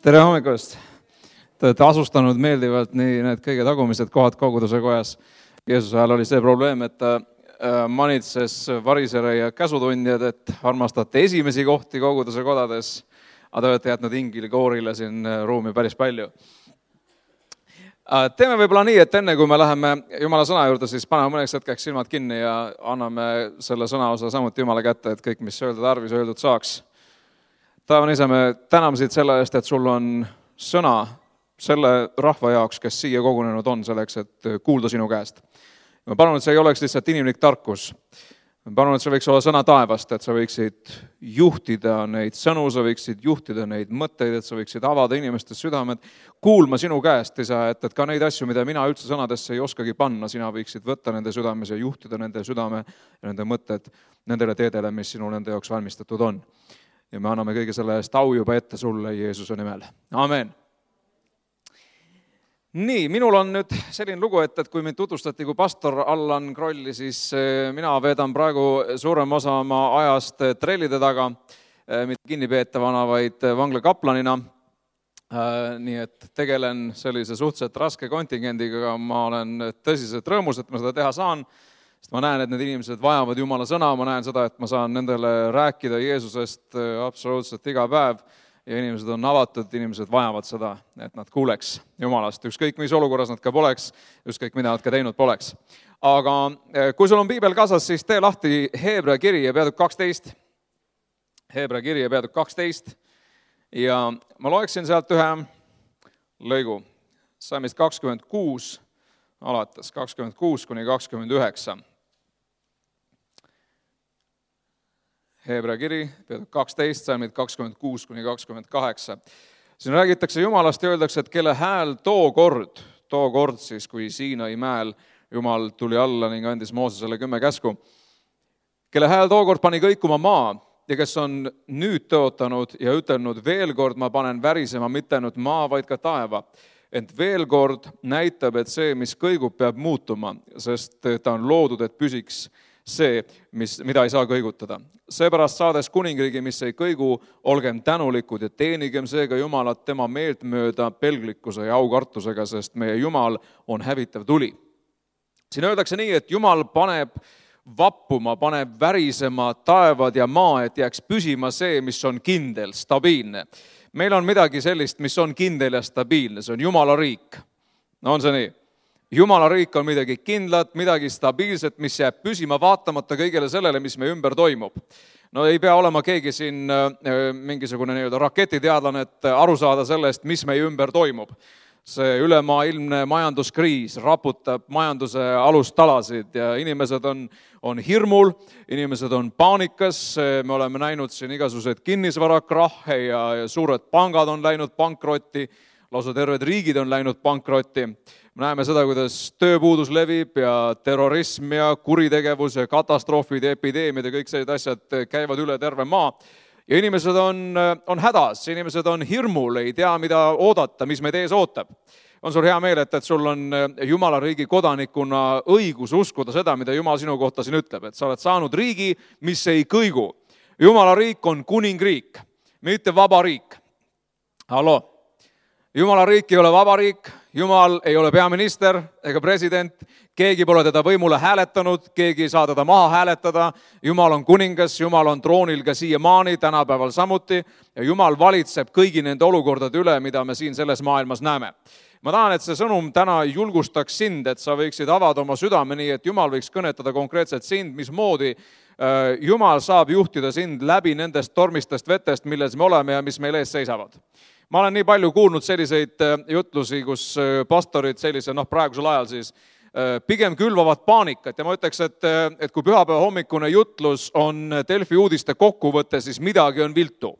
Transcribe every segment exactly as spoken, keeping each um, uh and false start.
Tere hommikust! Te olete asustanud meeldivalt nii need kõige tagumised kohad koguduse kojas. Jeesuse ajal oli see probleem, et ta manitses varisere ja käsutundjad, et armastate esimesi kohti koguduse kodades, aga te olete jätnud ingile koorile siin ruumi päris palju. Teeme võib-olla nii, et enne kui me läheme Jumala sõna juurde, siis paneme mõneks hetkeks silmad kinni ja anname selle sõna osa samuti Jumala kätte, et kõik, mis öelda tarvis, öeldud saaks. Taevan ise, me täname siit selle eest, et sul on sõna selle rahva jaoks, kes siia kogunenud on selleks, et kuulda sinu käest. Ma palun, et see ei oleks lihtsalt inimlik tarkus. Ma palun, et see võiks olla sõna taevast, et sa võiksid juhtida neid sõnu, sa võiksid juhtida neid mõtteid, et sa võiksid avada inimeste südamed, kuulma sinu käest, isa, et, et ka neid asju, mida mina üldse sõnadesse ei oskagi panna, sina võiksid võtta nende südames ja juhtida nende südame ja nende mõtted nendele teedele, mis sinul nende jaoks valmistatud on. Ja me anname kõige selle eest au juba ette sulle Jeesuse nimel. Amen. Nii, minul on nüüd selline lugu, et, et kui mind tutvustati kui pastor Allan Krolli, siis mina veedan praegu suurem osa oma ajast trellide taga, mitte kinnipeetavana, vaid vanglakaplanina. Nii et tegelen sellise suhteliselt raske kontingendiga, ma olen tõsiselt rõõmus, et ma seda teha saan. Sest ma näen, et need inimesed vajavad Jumala sõna, ma näen seda, et ma saan nendele rääkida Jeesusest absoluutselt iga päev ja inimesed on avatud, inimesed vajavad seda, et nad kuuleks Jumalast. Ükskõik, mis olukorras nad ka poleks, ükskõik, mida nad ka teinud poleks. Aga kui sul on piibel kaasas, siis tee lahti Heebrea kiri ja peatükk kaksteist. Heebrea kiri ja peatükk kaksteist. Ja ma loeksin sealt ühe lõigu. Salmist kakskümmend kuus, alates kakskümmend kuus kuni kakskümmend üheksa. Heebrea kiri, peatükk kaksteist, salmid kakskümmend kuus kuni kakskümmend kaheksa. Siin räägitakse Jumalast ja öeldakse, et kelle hääl tookord, tookord siis, kui Siinai mäel Jumal tuli alla ning andis Moosesele kümme käsku, kelle hääl tookord pani kõikuma maa ja kes on nüüd tõotanud ja ütelnud, veel kord ma panen värisema mitte ainult maa, vaid ka taeva. Ent veel kord näitab, et see, mis kõigub, peab muutuma, sest ta on loodud, et püsiks see, mis, mida ei saa kõigutada. Seepärast saades kuningriigi, mis ei kõigu, olgem tänulikud ja teenigem seega Jumalat tema meelt mööda pelglikkuse ja aukartusega, sest meie Jumal on hävitav tuli. Siin öeldakse nii, et Jumal paneb vappuma, paneb värisema taevad ja maa, et jääks püsima see, mis on kindel, stabiilne. Meil on midagi sellist, mis on kindel ja stabiilne, see on Jumala riik. No on see nii? Jumala riik on midagi kindlat, midagi stabiilset, mis jääb püsima vaatamata kõigele sellele, mis me ümber toimub. No ei pea olema keegi siin mingisugune nii-öelda raketiteadlane, et aru saada sellest, mis meie ümber toimub. See ülemaailmne majanduskriis raputab majanduse alustalasid ja inimesed on, on hirmul, inimesed on paanikas, me oleme näinud siin igasugused kinnisvarakrahhe ja, ja suured pangad on läinud pankrotti, lausa terved riigid on läinud pankrotti. Me näeme seda, kuidas tööpuudus levib ja terrorism ja kuritegevus ja katastroofid ja epideemiad ja kõik sellised asjad käivad üle terve maa. Ja inimesed on, on hädas, inimesed on hirmul, ei tea, mida oodata, mis meid ees ootab. On sul hea meel, et, et sul on Jumala riigi kodanikuna õigus uskuda seda, mida Jumal sinu kohta siin ütleb, et sa oled saanud riigi, mis ei kõigu. Jumala riik on kuningriik, mitte vaba riik. Hallo. Jumala riik ei ole vaba riik, Jumal ei ole peaminister ega president, keegi pole teda võimule hääletanud, keegi ei saa teda maha hääletada, Jumal on kuningas, Jumal on troonil ka siiamaani, tänapäeval samuti ja Jumal valitseb kõigi nende olukordade üle, mida me siin selles maailmas näeme. Ma tahan, et see sõnum täna julgustaks sind, et sa võiksid avada oma südame nii, et Jumal võiks kõnetada konkreetselt sind, mismoodi Jumal saab juhtida sind läbi nendest tormistest vetest, milles me oleme ja mis meil ees seisavad. Ma olen nii palju kuulnud selliseid jutlusi, kus pastorid sellise, noh praegusel ajal siis, pigem külvavad paanikat ja ma ütleks, et, et kui pühapäeva hommikune jutlus on Delfi uudiste kokkuvõte, siis midagi on viltu.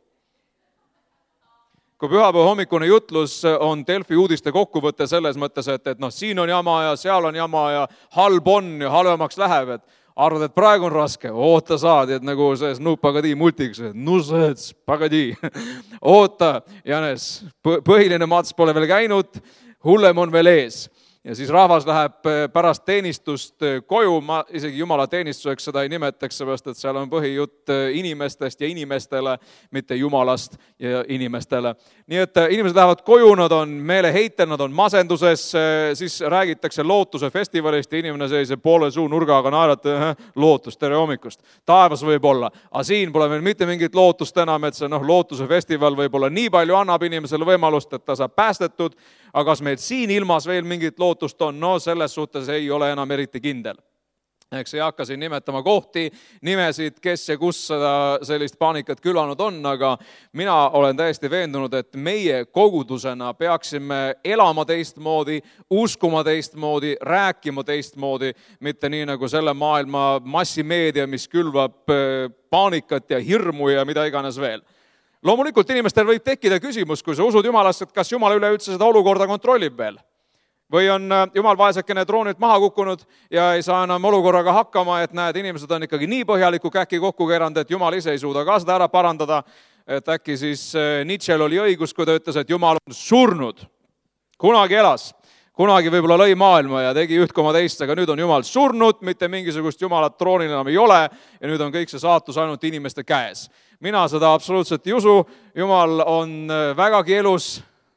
Kui pühapäeva hommikune jutlus on Delfi uudiste kokkuvõte selles mõttes, et, et noh, siin on jama ja seal on jama ja halb on ja halvemaks läheb, et arvad, et praegu on raske, oota saad, et nagu see Snoop Pagadi multiks, nusets, Pagadi, oota, Janes, põhiline mats pole veel käinud, hullem on veel ees. ja siis rahvas läheb pärast teenistust koju, ma isegi jumala teenistuseks seda ei nimetaks, seepärast et seal on põhijutt inimestest ja inimestele, mitte jumalast ja inimestele. Nii et inimesed lähevad koju, nad on meeleheitel, nad on masenduses, siis räägitakse lootuse festivalist ja inimene sellise poole suu nurgaga naerata, lootus, tere hommikust. Taevas võib olla, aga siin pole meil mitte mingit lootust enam, et see noh, lootuse festival võib-olla nii palju annab inimesele võimalust, et ta saab päästetud, aga kas meil siin ilmas veel mingit lootust on, no selles suhtes ei ole enam eriti kindel. Eks ei hakka siin nimetama kohti, nimesid, kes ja kus seda sellist paanikat külvanud on, aga mina olen täiesti veendunud, et meie kogudusena peaksime elama teistmoodi, uskuma teistmoodi, rääkima teistmoodi, mitte nii nagu selle maailma massimeedia, mis külvab paanikat ja hirmu ja mida iganes veel. Loomulikult inimestel võib tekkida küsimus, kui sa usud Jumalasse, et kas Jumal üleüldse seda olukorda kontrollib veel. Või on Jumal vaesekene troonilt maha kukkunud ja ei saa enam olukorraga hakkama, et näed, inimesed on ikkagi nii põhjaliku käki kokku keeranud, et Jumal ise ei suuda ka seda ära parandada. Et äkki siis Nietzschel oli õigus, kui ta ütles, et Jumal on surnud. Kunagi elas, kunagi võib-olla lõi maailma ja tegi üht koma teist, aga nüüd on Jumal surnud, mitte mingisugust Jumalat troonil enam ei ole ja nüüd on kõik see saatus ainult inimeste käes. Mina seda absoluutselt ei usu, Jumal on vägagi elus.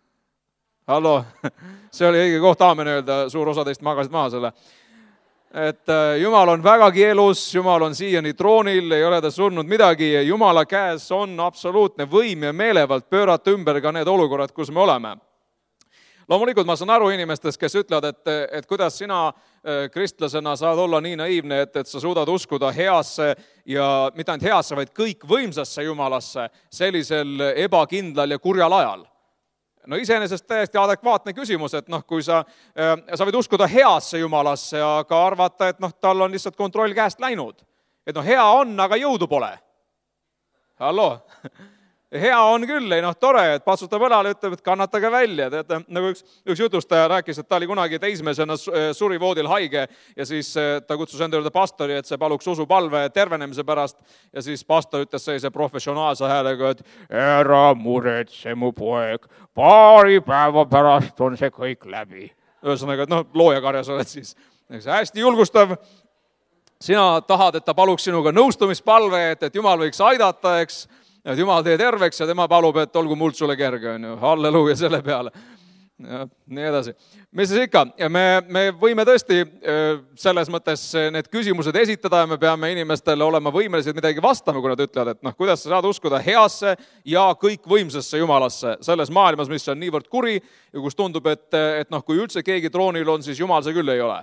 Hallo, see oli õige koht aamen öelda, suur osa teist magasid maha selle. Et Jumal on vägagi elus, Jumal on siiani troonil, ei ole ta surnud midagi ja Jumala käes on absoluutne võim ja meelevalt pöörata ümber ka need olukorrad, kus me oleme. Loomulikult ma saan aru inimestest, kes ütlevad, et, et kuidas sina kristlasena saad olla nii naiivne, et, et sa suudad uskuda heasse ja mitte ainult heasse, vaid kõik võimsasse Jumalasse sellisel ebakindlal ja kurjal ajal. No iseenesest täiesti adekvaatne küsimus, et noh, kui sa, sa võid uskuda heasse Jumalasse, aga arvata, et noh, tal on lihtsalt kontroll käest läinud. Et noh, hea on, aga jõudu pole. Hallo? Hea on küll, ei noh, tore, et patsutab õlale, ütleb, et kannatage välja. Teate, nagu üks, üks jutustaja rääkis, et ta oli kunagi teismelisena suri voodil haige ja siis ta kutsus enda juurde pastori, et see paluks usupalve tervenemise pärast ja siis pastor ütles sellise professionaalse häälega, et ära muretse mu poeg, paari päeva pärast on see kõik läbi. Ühesõnaga, et noh, loojakarjas oled siis. Hästi julgustav. Sina tahad, et ta paluks sinuga nõustumispalve, et, et Jumal võiks aidata, eks, et Jumal tee terveks ja tema palub, et olgu muld sulle kerge, on ju, halleluuja selle peale. Ja, nii edasi. Mis siis ikka, me, me võime tõesti selles mõttes need küsimused esitada ja me peame inimestele olema võimelised midagi vastama, kui nad ütlevad, et noh, kuidas sa saad uskuda heasse ja kõik võimsasse Jumalasse selles maailmas, mis on niivõrd kuri ja kus tundub, et, et noh, kui üldse keegi troonil on, siis Jumal see küll ei ole.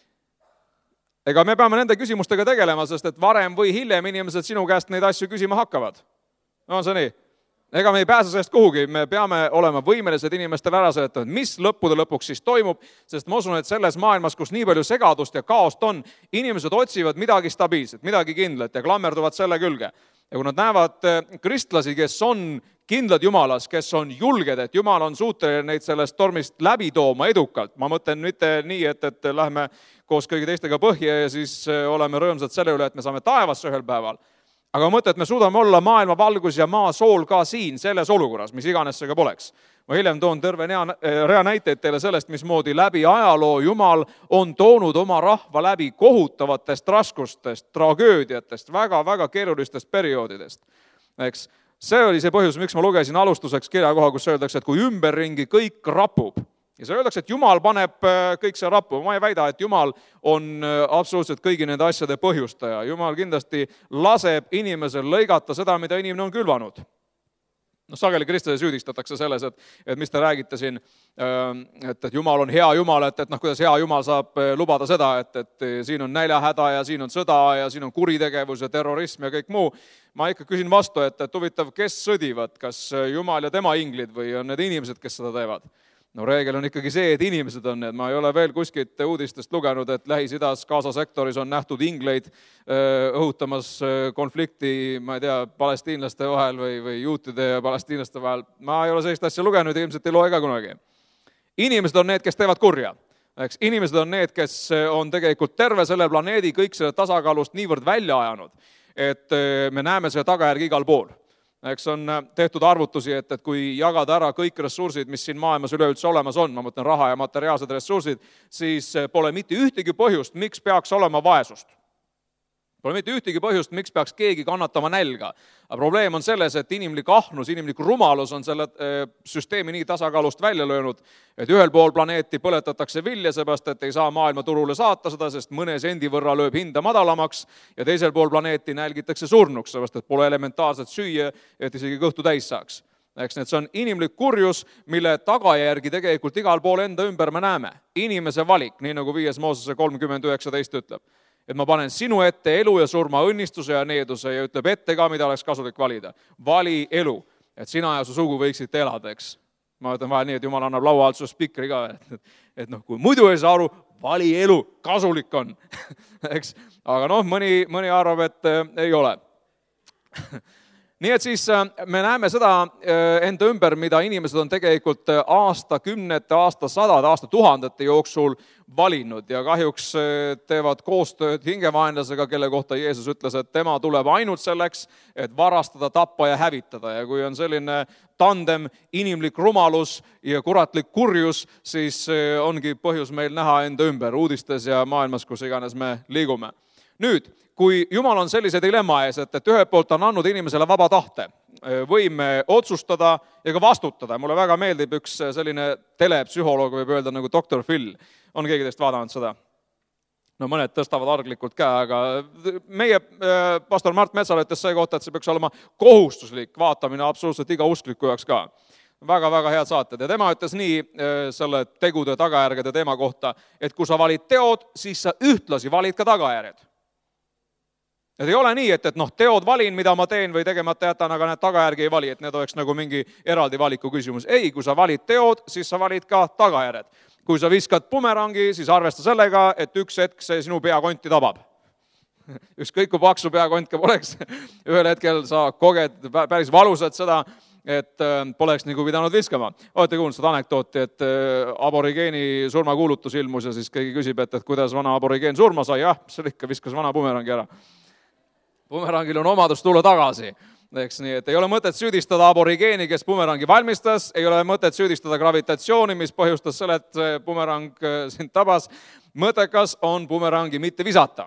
Ega me peame nende küsimustega tegelema, sest et varem või hiljem inimesed sinu käest neid asju küsima hakkavad. No on see nii? Ega me ei pääse sellest kuhugi, me peame olema võimelised inimestele ära seletama, mis lõppude lõpuks siis toimub, sest ma usun, et selles maailmas, kus nii palju segadust ja kaost on, inimesed otsivad midagi stabiilset, midagi kindlat ja klammerduvad selle külge. Ja kui nad näevad kristlasi, kes on kindlad Jumalas, kes on julged, et Jumal on suuteline neid sellest tormist läbi tooma edukalt, ma mõtlen mitte nii, et, et lähme koos kõigi teistega põhja ja siis oleme rõõmsad selle üle, et me saame taevasse ühel päeval. Aga mõte, et me suudame olla maailma valgus ja maa sool ka siin, selles olukorras, mis iganes see ka poleks. Ma hiljem toon terve rea näiteid teile sellest, mismoodi läbi ajaloo Jumal on toonud oma rahva läbi kohutavatest raskustest, tragöödiatest, väga-väga keerulistest perioodidest. Eks, see oli see põhjus, miks ma lugesin alustuseks kirjakoha, kus öeldakse, et kui ümberringi kõik rapub, ja see öeldakse, et Jumal paneb kõik see rappu. Ma ei väida, et Jumal on absoluutselt kõigi nende asjade põhjustaja. Jumal kindlasti laseb inimesel lõigata seda, mida inimene on külvanud. No, sageli kristlasi süüdistatakse selles, et, et mis te räägite siin, et, et Jumal on hea Jumal, et, et noh, kuidas hea Jumal saab lubada seda, et, et siin on näljahäda ja siin on sõda ja siin on kuritegevus ja terrorism ja kõik muu. Ma ikka küsin vastu, et, et huvitav, kes sõdivad, kas Jumal ja tema inglid või on need inimesed, kes seda teevad? No reegel on ikkagi see, et inimesed on need. Ma ei ole veel kuskilt uudistest lugenud, et Lähis-Idas Gaza sektoris on nähtud ingleid õhutamas konflikti, ma ei tea, palestiinlaste vahel või, või juutide ja palestiinlaste vahel. Ma ei ole sellist asja lugenud ja ilmselt ei loe ka kunagi. Inimesed on need, kes teevad kurja. Eks, inimesed on need, kes on tegelikult terve selle planeedi kõik selle tasakaalust niivõrd välja ajanud, et me näeme selle tagajärgi igal pool. Eks on tehtud arvutusi, et, et kui jagada ära kõik ressursid, mis siin maailmas üleüldse olemas on, ma mõtlen raha ja materiaalsed ressursid, siis pole mitte ühtegi põhjust, miks peaks olema vaesust. Pole mitte ühtegi põhjust, miks peaks keegi kannatama nälga. Aga probleem on selles, et inimlik ahnus, inimlik rumalus on selle süsteemi nii tasakaalust välja löönud, et ühel pool planeeti põletatakse vilja, seepärast, et ei saa maailma turule saata seda, sest mõne sendi võrra lööb hinda madalamaks ja teisel pool planeeti nälgitakse surnuks, seepärast, et pole elementaarset süüa, et isegi kõhtu täis saaks. Eks need see on inimlik kurjus, mille tagajärgi tegelikult igal pool enda ümber me näeme. Inimese valik, nii nagu viies Moosese kolmkümmend üheksateist ütleb. Et ma panen sinu ette elu ja surma, õnnistuse ja needuse ja ütleb ette ka, mida oleks kasulik valida. Vali elu, et sina ja su sugu võiksite elada, eks. Ma ütlen vahel nii, et Jumal annab laua alt su spikri ka, et, et noh, kui muidu ei saa aru, vali elu, kasulik on. Eks? Aga noh, mõni, mõni arvab, et äh, ei ole. Nii et siis me näeme seda enda ümber, mida inimesed on tegelikult aastakümnete, aastasadade, aastatuhandete jooksul valinud ja kahjuks teevad koostööd hingevaenlasega, kelle kohta Jeesus ütles, et tema tuleb ainult selleks, et varastada, tappa ja hävitada. Ja kui on selline tandem, inimlik rumalus ja kuratlik kurjus, siis ongi põhjus meil näha enda ümber uudistes ja maailmas, kus iganes me liigume. Nüüd, kui Jumal on sellise dilemma ees, et, et ühelt poolt on andnud inimesele vaba tahte, võime otsustada ja ka vastutada. Mulle väga meeldib üks selline telepsühholoog, võib öelda nagu doktor Phil. On keegi teist vaadanud seda? No mõned tõstavad arglikult käe, aga meie pastor Mart Metsal ütles see kohta, et see peaks olema kohustuslik vaatamine absoluutselt iga uskliku jaoks ka. Väga-väga head saated. Ja tema ütles nii selle tegude tagajärgede teema kohta, et kui sa valid teod, siis sa ühtlasi valid ka tagajärjed. Et ei ole nii, et, et noh, teod valin, mida ma teen või tegemata jätan, aga need tagajärgi ei vali, et need oleks nagu mingi eraldi valiku küsimus. Ei, kui sa valid teod, siis sa valid ka tagajärjed. Kui sa viskad bumerangi, siis arvesta sellega, et üks hetk see sinu peakonti tabab. Ükskõik kui paksu peakontka poleks, ühel hetkel sa koged päris valusat seda, et poleks nagu pidanud viskama. Olete kuulnud seda anekdooti, et aborigeeni surmakuulutus ilmus ja siis keegi küsib, et, et kuidas vana aborigeen surma sai. Jah, see ikka viskas vana bumerangi ära. Bumerangil on omadus tulla tagasi. Eks nii, et ei ole mõtet süüdistada aborigeeni, kes bumerangi valmistas, ei ole mõtet süüdistada gravitatsiooni, mis põhjustas selle, et bumerang sind tabas. Mõttekas on bumerangi mitte visata.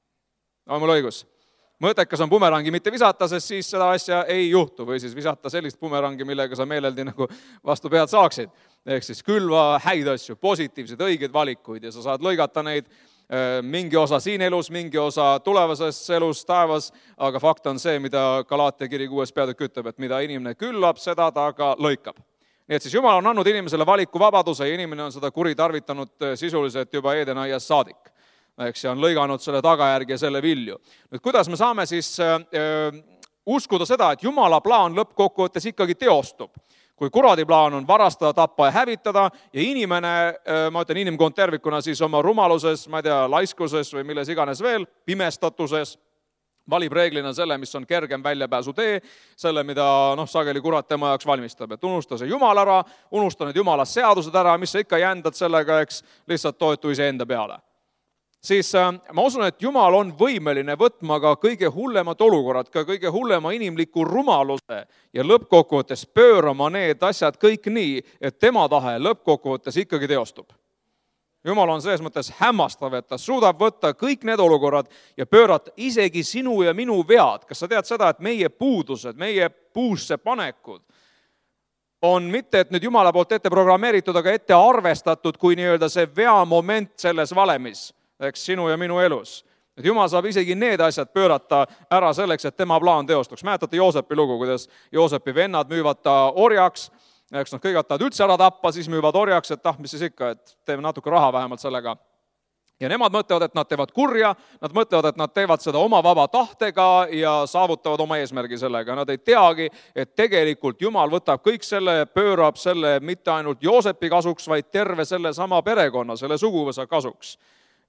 On mul õigus? Mõttekas on bumerangi mitte visata, sest siis seda asja ei juhtu või siis visata sellist bumerangi, millega sa meeleldi nagu vastu pead saaksid. Ehk siis külva häid asju, positiivseid, õigeid valikuid ja sa saad lõigata neid mingi osa siin elus, mingi osa tulevases elus, taevas, aga fakt on see, mida Galaatia kiri kuues peatükk ütleb, et mida inimene küllab, seda ta ka lõikab. Nii et siis Jumal on andnud inimesele valikuvabaduse ja inimene on seda kuritarvitanud sisuliselt juba Edenaias saadik. Eks see on lõiganud selle tagajärgi ja selle vilju. Nüüd, kuidas me saame siis äh, uskuda seda, et Jumala plaan lõppkokkuvõttes ikkagi teostub? Kui kuradi plaan on varastada, tappa ja hävitada ja inimene, ma ütlen inimkond tervikuna, siis oma rumaluses, ma ei tea, laiskuses või milles iganes veel, pimestatuses, valib reeglina selle, mis on kergem väljapääsu tee, selle, mida noh, sageli kurat tema jaoks valmistab. Et unusta see Jumal ära, unusta need Jumala seadused ära, mis sa ikka jändad sellega, eks lihtsalt toetu ise enda peale. Siis ma usun, et Jumal on võimeline võtma ka kõige hullemad olukorrad, ka kõige hullema inimliku rumaluse ja lõppkokkuvõttes pöörama need asjad kõik nii, et tema tahe lõppkokkuvõttes ikkagi teostub. Jumal on selles mõttes hämmastav, et ta suudab võtta kõik need olukorrad ja pöörata isegi sinu ja minu vead. Kas sa tead seda, et meie puudused, meie puusse panekud on mitte, et nüüd Jumala poolt ette programmeeritud, aga ette arvestatud kui nii-öelda see veamoment selles valemis, eks sinu ja minu elus. Et Jumal saab isegi need asjad pöörata ära selleks, et tema plaan teostuks. Mäletate Joosepi lugu, kuidas Joosepi vennad müüvad ta orjaks, eks noh, kõigepealt tahavad üldse ära tappa, siis müüvad orjaks, et ah, mis siis ikka, et teeme natuke raha vähemalt sellega. Ja nemad mõtlevad, et nad teevad kurja, nad mõtlevad, et nad teevad seda oma vaba tahtega ja saavutavad oma eesmärgi sellega. Nad ei teagi, et tegelikult Jumal võtab kõik selle, pöörab selle mitte ainult Joosepi kasuks, vaid terve selle sama perekonna, selle suguvõsa kasuks.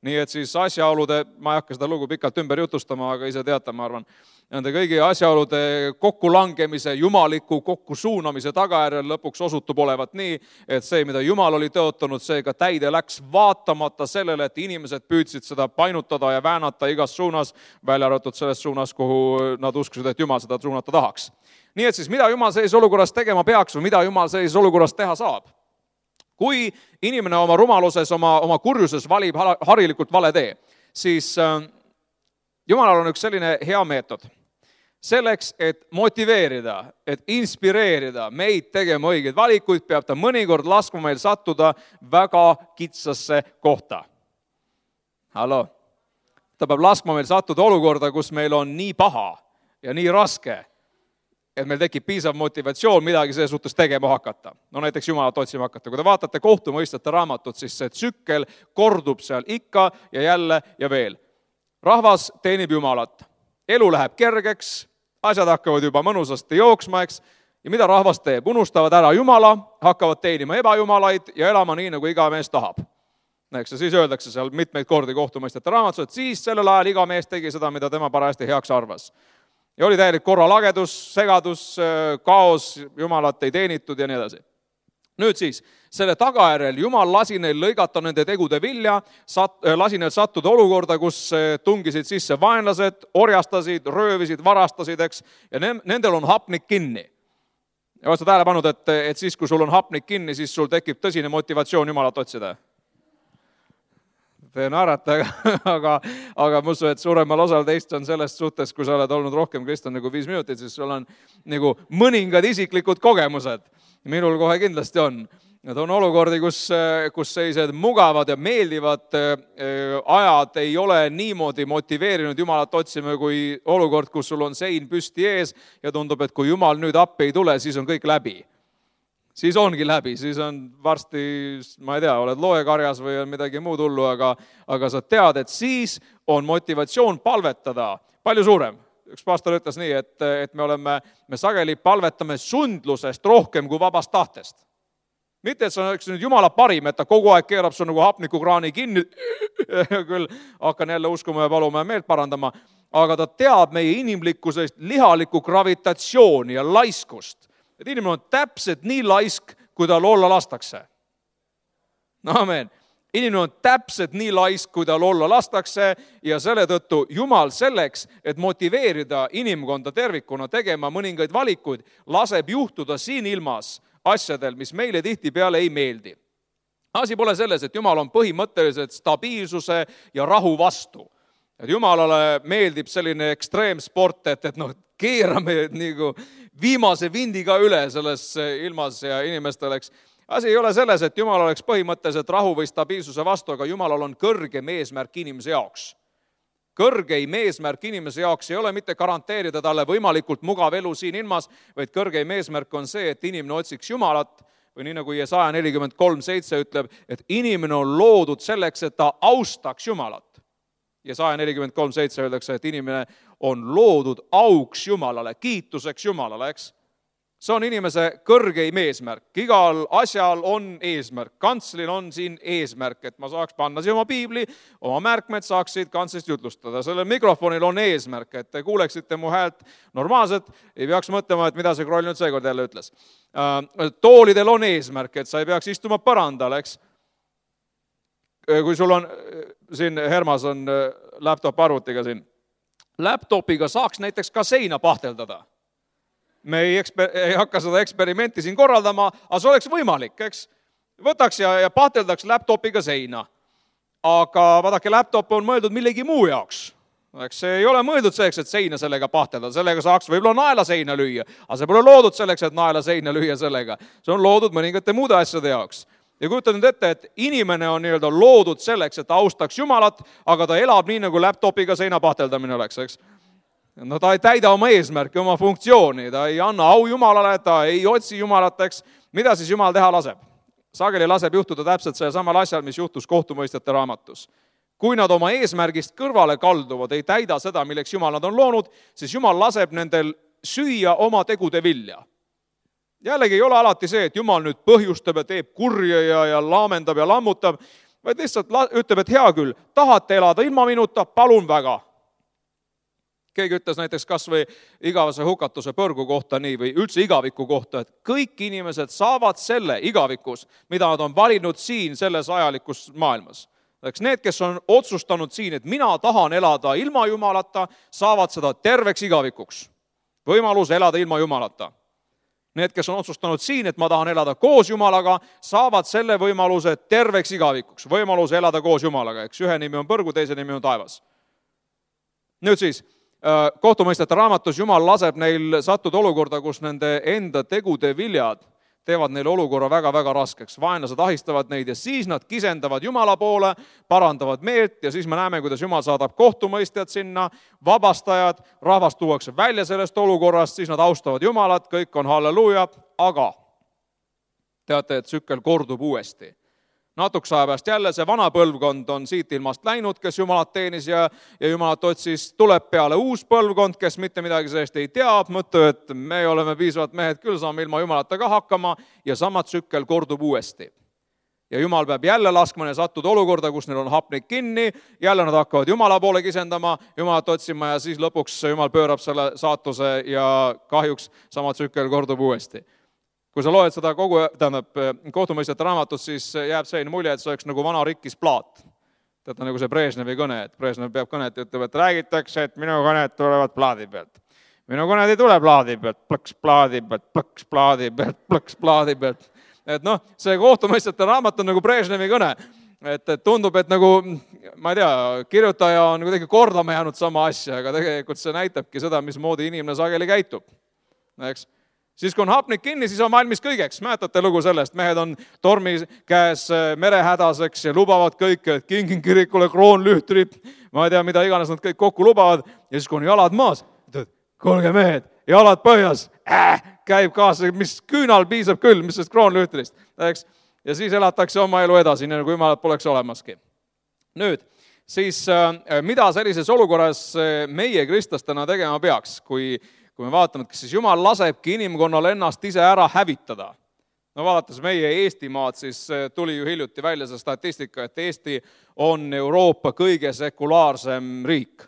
nii et siis asjaolude, ma ei hakka seda lugu pikalt ümber jutustama, aga ise teate, ma arvan, nende kõigi asjaolude kokkulangemise, jumaliku kokkusuunamise tagajärjel lõpuks osutub olevat nii, et see, mida Jumal oli tõotanud, see ka täide läks, vaatamata sellele, et inimesed püüdsid seda painutada ja väänata igas suunas, välja arvatud selles suunas, kuhu nad uskusid, et Jumal seda suunata tahaks. Nii et siis, mida Jumal sellises olukorras tegema peaks või mida Jumal sellises olukorras teha saab? Kui inimene oma rumaluses, oma, oma kurjuses valib harilikult vale tee, siis äh, Jumalal on üks selline hea meetod. Selleks, et motiveerida, et inspireerida meid tegema õigeid valikuid, peab ta mõnikord laskma meil sattuda väga kitsasse kohta. Hallo? Ta peab laskma meil sattuda olukorda, kus meil on nii paha ja nii raske, et meil tekib piisav motivatsioon midagi selle suhtes tegema hakata. No näiteks Jumalat otsima hakata. Kui te vaatate kohtumõistjate raamatut, siis see tsükkel kordub seal ikka ja jälle ja veel. Rahvas teenib Jumalat. Elu läheb kergeks, asjad hakkavad juba mõnusasti jooksma, eks, ja mida rahvas teeb? Unustavad ära Jumala, hakkavad teenima ebajumalaid ja elama nii, nagu iga mees tahab. Eks, ja siis öeldakse seal mitmeid kordi kohtumõistjate raamatus, et siis sellel ajal iga mees tegi seda, mida tema parajasti heaks arvas. Ja oli täielik korralagedus, segadus, kaos, Jumalat ei teenitud ja nii edasi. Nüüd siis, selle tagajärjel Jumal lasi neil lõigata nende tegude vilja, sat, lasi neil sattuda olukorda, kus tungisid sisse vaenlased, orjastasid, röövisid, varastasid, eks, ja ne, nendel on hapnik kinni. Ja oled sa tähele pannud, et, et siis, kui sul on hapnik kinni, siis sul tekib tõsine motivatsioon Jumalat otsida. Te naerate, aga, aga ma usun, et suuremal osal teist on sellest suhtes, kui sa oled olnud rohkem kristlane nagu viis minutit, siis sul on nagu mõningad isiklikud kogemused. Minul kohe kindlasti on. Need on olukordi, kus, kus sellised mugavad ja meeldivad ajad ei ole niimoodi motiveerinud Jumalat otsima, kui olukord, kus sul on sein püsti ees ja tundub, et kui Jumal nüüd appi ei tule, siis on kõik läbi. Siis ongi läbi, siis on varsti, ma ei tea, oled loekarjas või on midagi muud hullu, aga, aga sa tead, et siis on motivatsioon palvetada palju suurem. Üks pastor ütles nii, et, et me oleme, me sageli palvetame sundlusest rohkem kui vabast tahtest. Mitte, et see on nüüd Jumala parim, et ta kogu aeg keerab su nagu hapnikukraani kinni, küll hakkan jälle uskuma ja paluma ja meelt parandama, aga ta teab meie inimlikkusest lihalikku gravitatsiooni ja laiskust. Et inimene on täpselt nii laisk, kui tal olla lastakse. No amen. Inimene on täpselt nii laisk, kui tal olla lastakse ja selle tõttu Jumal selleks, et motiveerida inimkonda tervikuna tegema mõningaid valikuid, laseb juhtuda siin ilmas asjadel, mis meile tihtipeale ei meeldi. Asi pole selles, et Jumal on põhimõtteliselt stabiilsuse ja rahu vastu. Et Jumalale meeldib selline ekstreemsport, et, et noh, keerame nagu viimase vindiga üle selles ilmas ja inimestel, eks. Asi ei ole selles, et Jumal oleks põhimõtteliselt rahu või stabiilsuse vastu, aga Jumalal on kõrgem eesmärk inimese jaoks. Kõrgeim eesmärk inimese jaoks ei ole mitte garanteerida talle võimalikult mugav elu siin ilmas, vaid kõrgeim eesmärk on see, et inimene otsiks Jumalat, või nii nagu Jesaja nelikümmend kolm seitse ütleb, et inimene on loodud selleks, et ta austaks Jumalat. Jesaja nelikümmend kolm seitse öeldakse, et inimene on loodud auks Jumalale, kiituseks Jumalale, eks? See on inimese kõrgeim eesmärk. Igal asjal on eesmärk. Kantslil on siin eesmärk, et ma saaks panna siia oma piibli, oma märkmed saaksid kantslist jutlustada. Sellel mikrofonil on eesmärk, et te kuuleksite mu häält normaalselt, ei peaks mõtlema, et mida see kroll nüüd seekord jälle ütles. Toolidel on eesmärk, et sa ei peaks istuma põrandal, eks? Kui sul on, siin Hermas on laptop arvutiga siin, laptopiga saaks näiteks ka seina pahteldada. Me ei, eksper- ei hakka seda eksperimenti siin korraldama, aga see oleks võimalik, eks? Võtaks ja, ja pahteldaks laptopiga seina. Aga vaadake, laptop on mõeldud millegi muu jaoks. Eks see ei ole mõeldud selleks, et seina sellega pahteldada. Sellega saaks võib-olla naela seina lüüa, aga see pole loodud selleks, et naela seina lüüa sellega. See on loodud mõningate muude asjade jaoks. Ja kujutan nüüd ette, et inimene on nii-öelda loodud selleks, et ta austaks Jumalat, aga ta elab nii, nagu laptopiga seina pahteldamine oleks, eks? No ta ei täida oma eesmärki, oma funktsiooni, ta ei anna au Jumalale, ta ei otsi Jumalateks. Mida siis Jumal teha laseb? Sageli laseb juhtuda täpselt selle samal asjal, mis juhtus kohtumõistjate raamatus. Kui nad oma eesmärgist kõrvale kalduvad, ei täida seda, milleks Jumal nad on loonud, siis Jumal laseb nendel süüa oma tegude vilja. Jällegi ei ole alati see, et Jumal nüüd põhjustab ja teeb kurja ja, ja laamendab ja lammutab. vaid lihtsalt ütleb, et hea küll, tahate elada ilma minuta, palun väga. Keegi ütles näiteks kas või igavese hukatuse põrgu kohta nii või üldse igaviku kohta, et kõik inimesed saavad selle igavikus, mida nad on valinud siin selles ajalikus maailmas. Need, kes on otsustanud siin, et mina tahan elada ilma Jumalata, saavad seda terveks igavikuks. Võimalus elada ilma Jumalata. Need, kes on otsustanud siin, et ma tahan elada koos Jumalaga, saavad selle võimaluse terveks igavikuks. Võimalus elada koos Jumalaga, eks ühe nimi on põrgu, teise nimi on taevas. Nüüd siis, kohtumõistjate raamatus Jumal laseb neil sattuda olukorda, kus nende enda tegude viljad teevad neile olukorra väga-väga raskeks. Vaenlased ahistavad neid ja siis nad kisendavad Jumala poole, parandavad meelt ja siis me näeme, kuidas Jumal saadab kohtumõistjad sinna, vabastajad, rahvas tuuakse välja sellest olukorrast, siis nad austavad Jumalat, kõik on halleluuja, aga teate, et tsükkel kordub uuesti. Natukese aja pärast jälle see vana põlvkond on siit ilmast läinud, kes Jumalat teenis ja, ja Jumalat otsis, tuleb peale uus põlvkond, kes mitte midagi sellest ei tea, mõttu, et me oleme piisavalt mehed, küll saame ilma Jumalata ka hakkama ja sama tsükkel kordub uuesti. Ja Jumal peab jälle laskma neil sattuda olukorda, kus neil on hapnik kinni, jälle nad hakkavad Jumala poole kisendama, Jumalat otsima ja siis lõpuks Jumal pöörab selle saatuse ja kahjuks sama tsükkel kordub uuesti. Kui sa loed seda kogu, tähendab, kohtumõistjate raamatut, siis jääb selline mulje, et see oleks nagu vana rikkis plaat. Teate, nagu see Brežnevi kõne, et Brežnev peab kõnet ja ütleb, et räägitakse, et minu kõned tulevad plaadi pealt. Minu kõned ei tule plaadi pealt, plõks plaadi pealt, plõks plaadi pealt, plõks plaadi pealt. Et noh, see kohtumõistjate raamat on nagu Brežnevi kõne. Et tundub, et nagu, ma ei tea, kirjutaja on kuidagi kordama jäänud sama asja, aga tegelikult see näitabki seda, mismoodi inimene sageli käitub. Eks? Siis kui on hapnik kinni, siis on valmis kõigeks. Mäletate lugu sellest, mehed on tormi käes merehädaseks ja lubavad kõike, et kingin kirikule kroonlühtrit, ma ei tea, mida iganes nad kõik kokku lubavad. Ja siis kui on jalad maas, ütled, kuulge mehed, jalad põhjas, äh, käib kaasa, mis küünal piisab küll, mis sest kroonlühtrist. Eks? Ja siis elatakse oma elu edasi, nii nagu Jumalat poleks olemaski. Nüüd, siis mida sellises olukorras meie kristlastena tegema peaks, kui kui me vaatame, et kas siis Jumal lasebki inimkonnal ennast ise ära hävitada. No vaadates meie Eestimaad, siis tuli ju hiljuti välja see statistika, et Eesti on Euroopa kõige sekulaarsem riik.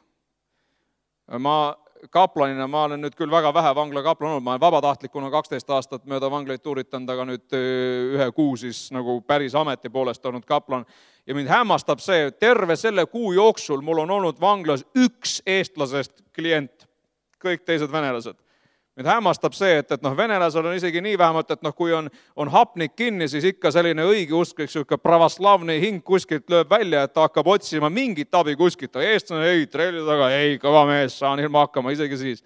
Ma kaplanina, ma olen nüüd küll väga vähe vangla kaplan olnud, ma olen vabatahtlikuna kaksteist aastat mööda vanglaid tuuritanud, aga nüüd ühe kuu siis nagu päris ameti poolest olnud kaplan. Ja mind hämmastab see, terve selle kuu jooksul mul on olnud vanglas üks eestlasest klient. Kõik teised venelased. Nüüd hämmastab see, et, et noh, venelased on isegi nii vähemalt, et noh, kui on, on hapnik kinni, siis ikka selline õige usk, üks pravoslavne hing kuskilt lööb välja, et ta hakkab otsima mingit abi kuskilt. Eestlane, ei, trelli taga, ei, kõva mees, saan ilma hakkama, isegi siis.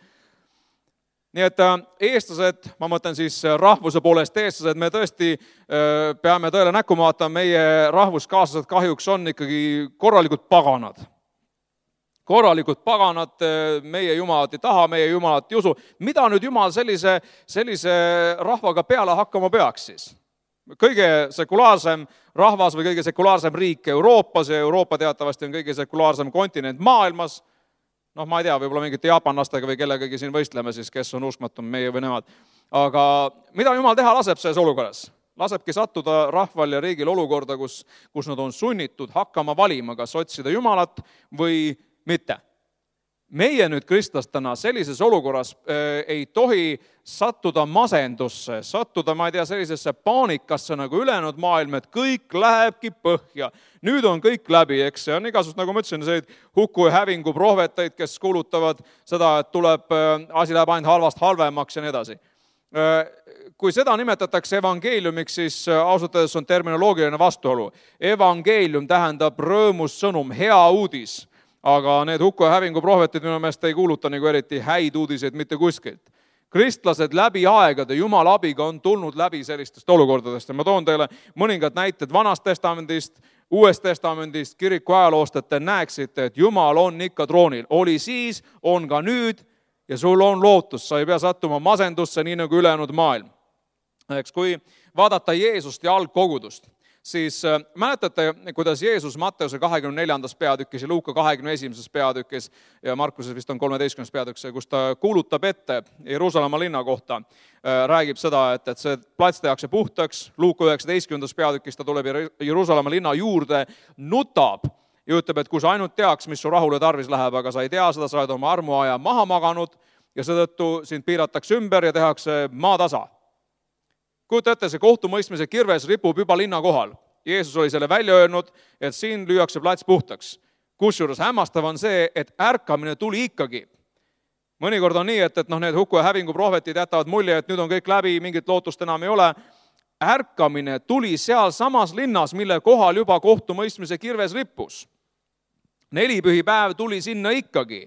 Nii et eestlased, ma mõtlen siis rahvuse poolest eestlased, me tõesti peame tõele näkku vaatama, meie rahvuskaaslased kahjuks on ikkagi korralikud paganad. Korralikud paganad, meie Jumalat ei taha, meie Jumalat ei usu. Mida nüüd Jumal sellise, sellise rahvaga peale hakkama peaks siis? Kõige sekulaarsem rahvas või kõige sekulaarsem riik Euroopas ja Euroopa teatavasti on kõige sekulaarsem kontinent maailmas. Noh, ma ei tea, võib-olla mingite jaapanlastega või kellegagi siin võistleme siis, kes on uskmatum, meie või nemad. Aga mida Jumal teha laseb selles olukorras? Lasebki sattuda rahval ja riigil olukorda, kus, kus nad on sunnitud hakkama valima, kas otsida Jumalat või mitte. Meie nüüd kristlastena sellises olukorras äh, ei tohi sattuda masendusse, sattuda, ma ei tea, sellisesse paanikasse nagu ülejäänud maailm, et kõik lähebki põhja. Nüüd on kõik läbi, eks see on igasust, nagu ma ütlesin, sellised huku ja hävingu prohveteid, kes kuulutavad seda, et tuleb, äh, asi läheb ainult halvast halvemaks ja nii edasi. Äh, kui seda nimetatakse evangeeliumiks, siis äh, ausalt öeldes on terminoloogiline vastuolu. Evangeelium tähendab rõõmus sõnum, hea uudis. Aga need hukku ja hävingu prohvetid minu meelest ei kuuluta nagu eriti häid uudiseid mitte kuskilt. Kristlased läbi aegade Jumala abiga on tulnud läbi sellistest olukordadest ja ma toon teile mõningad näited Vanast testamendist, Uuest testamendist, kiriku ajaloost, et te näeksite, et Jumal on ikka troonil. Oli siis, on ka nüüd ja sul on lootus, sa ei pea sattuma masendusse nii nagu ülejäänud maailm. Eks, kui vaadata Jeesust ja algkogudust, siis mäletate, kuidas Jeesus Matteuse kahekümne neljandas peatükis ja Luuka kahekümne esimeses peatükis ja Markuses vist on kolmeteistkümnes peatükis, kus ta kuulutab ette Jeruusalemma linna kohta, räägib seda, et, et see plats tehakse puhtaks, Luuka üheksateistkümnendas peatükis ta tuleb Jeruusalemma linna juurde, nutab ja ütleb, et kui sa ainult teaks, mis su rahule tarvis läheb, aga sa ei tea seda, sa oled oma armuaja maha maganud ja seetõttu sind piiratakse ümber ja tehakse maatasa. Kujuta ette, see kohtumõistmise kirves ripub juba linna kohal. Jeesus oli selle välja öelnud, et siin lüüakse plats puhtaks. Kusjuures hämmastav on see, et ärkamine tuli ikkagi. Mõnikord on nii, et, et noh, need hukku ja hävingu prohvetid jätavad mulje, et nüüd on kõik läbi, mingit lootust enam ei ole. Ärkamine tuli seal samas linnas, mille kohal juba kohtumõistmise kirves rippus. Nelipühipäev tuli sinna ikkagi.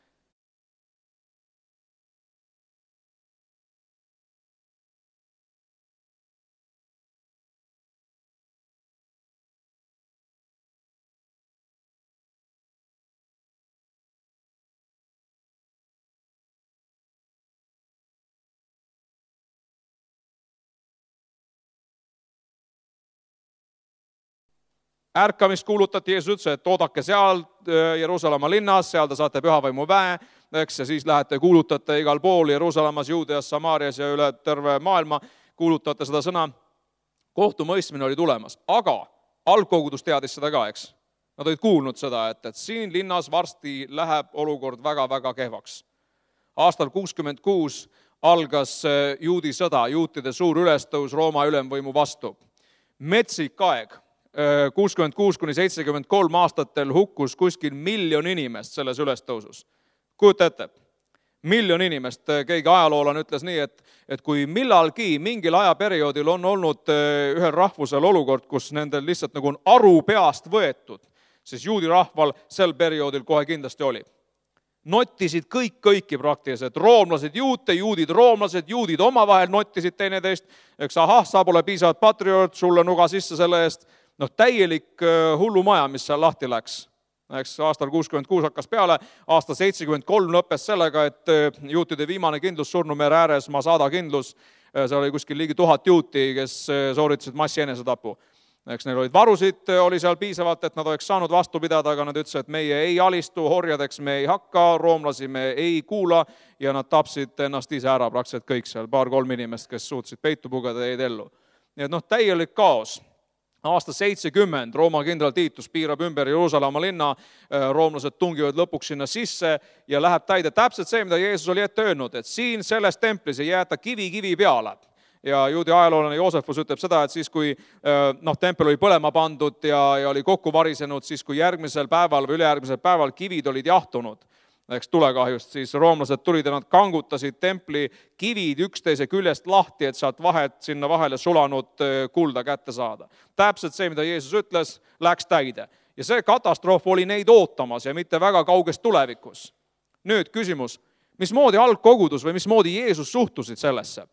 Ärkamist kuulutati, Jeesus ütles, et oodake seal Jeruusalemma linnas, seal te saate pühavaimu väe, eks, ja siis lähete kuulutate igal pool Jeruusalemmas, Juudeas, Samaarias ja üle terve maailma, kuulutate seda sõna. Kohtumõistmine oli tulemas, aga algkogudus teadis seda ka, eks. Nad olid kuulnud seda, et, et siin linnas varsti läheb olukord väga-väga kehvaks. Aastal kuuskümmend kuus algas juudi sõda, juutide suur ülestõus Rooma ülemvõimu vastu. Metsik aeg. kuuskümmend kuus kuni seitsekümmend kolm aastatel hukkus kuskil miljon inimest selles ülestõusus. Kujuta ette, miljon inimest, keegi ajaloolane ütles nii, et, et kui millalgi mingil ajaperioodil on olnud ühel rahvusel olukord, kus nendel lihtsalt nagu on aru peast võetud, siis juudi rahval sel perioodil kohe kindlasti oli. Nottisid kõik kõiki praktiliselt, roomlased juute, juudid roomlased, juudid omavahel nottisid teineteist, eks ahah, sa pole piisavalt patrioot, sulle nuga sisse selle eest. Noh, täielik hullumaja, mis seal lahti läks. Eks aastal kuuskümmend kuus hakkas peale, aasta seitsekümmend kolm lõppes sellega, et juutide viimane kindlus Surnumere ääres, Masada kindlus, seal oli kuskil ligi tuhat juuti, kes sooritasid massi enesetapu. Eks neil olid varusid, oli seal piisavalt, et nad oleks saanud vastu pidada, aga nad ütlesid, et meie ei alistu, horjadeks me ei hakka, roomlasi me ei kuula ja nad tapsid ennast ise ära praktiliselt kõik seal, paar-kolm inimest, kes suutsid peitu pugeda ja jäid ellu. Nii et noh, täielik kaos. Aasta seitsekümmend Rooma kindral Tiitus piirab ümber Jeruusalemma linna, roomlased tungivad lõpuks sinna sisse ja läheb täide täpselt see, mida Jeesus oli ette öelnud, et siin selles templis ei jäeta kivi kivi peale. Ja juudi ajaloolane Joosefus ütleb seda, et siis kui noh, tempel oli põlema pandud ja, ja oli kokku varisenud, siis kui järgmisel päeval või ülejärgmisel päeval kivid olid jahtunud, eks tulekahjust, siis roomlased tulid ja nad kangutasid templi kivid üksteise küljest lahti, et saad vahet sinna vahele sulanud kulda kätte saada. Täpselt see, mida Jeesus ütles, läks täide. Ja see katastroof oli neid ootamas ja mitte väga kauges tulevikus. Nüüd küsimus, mismoodi algkogudus või mismoodi Jeesus suhtusid sellesse?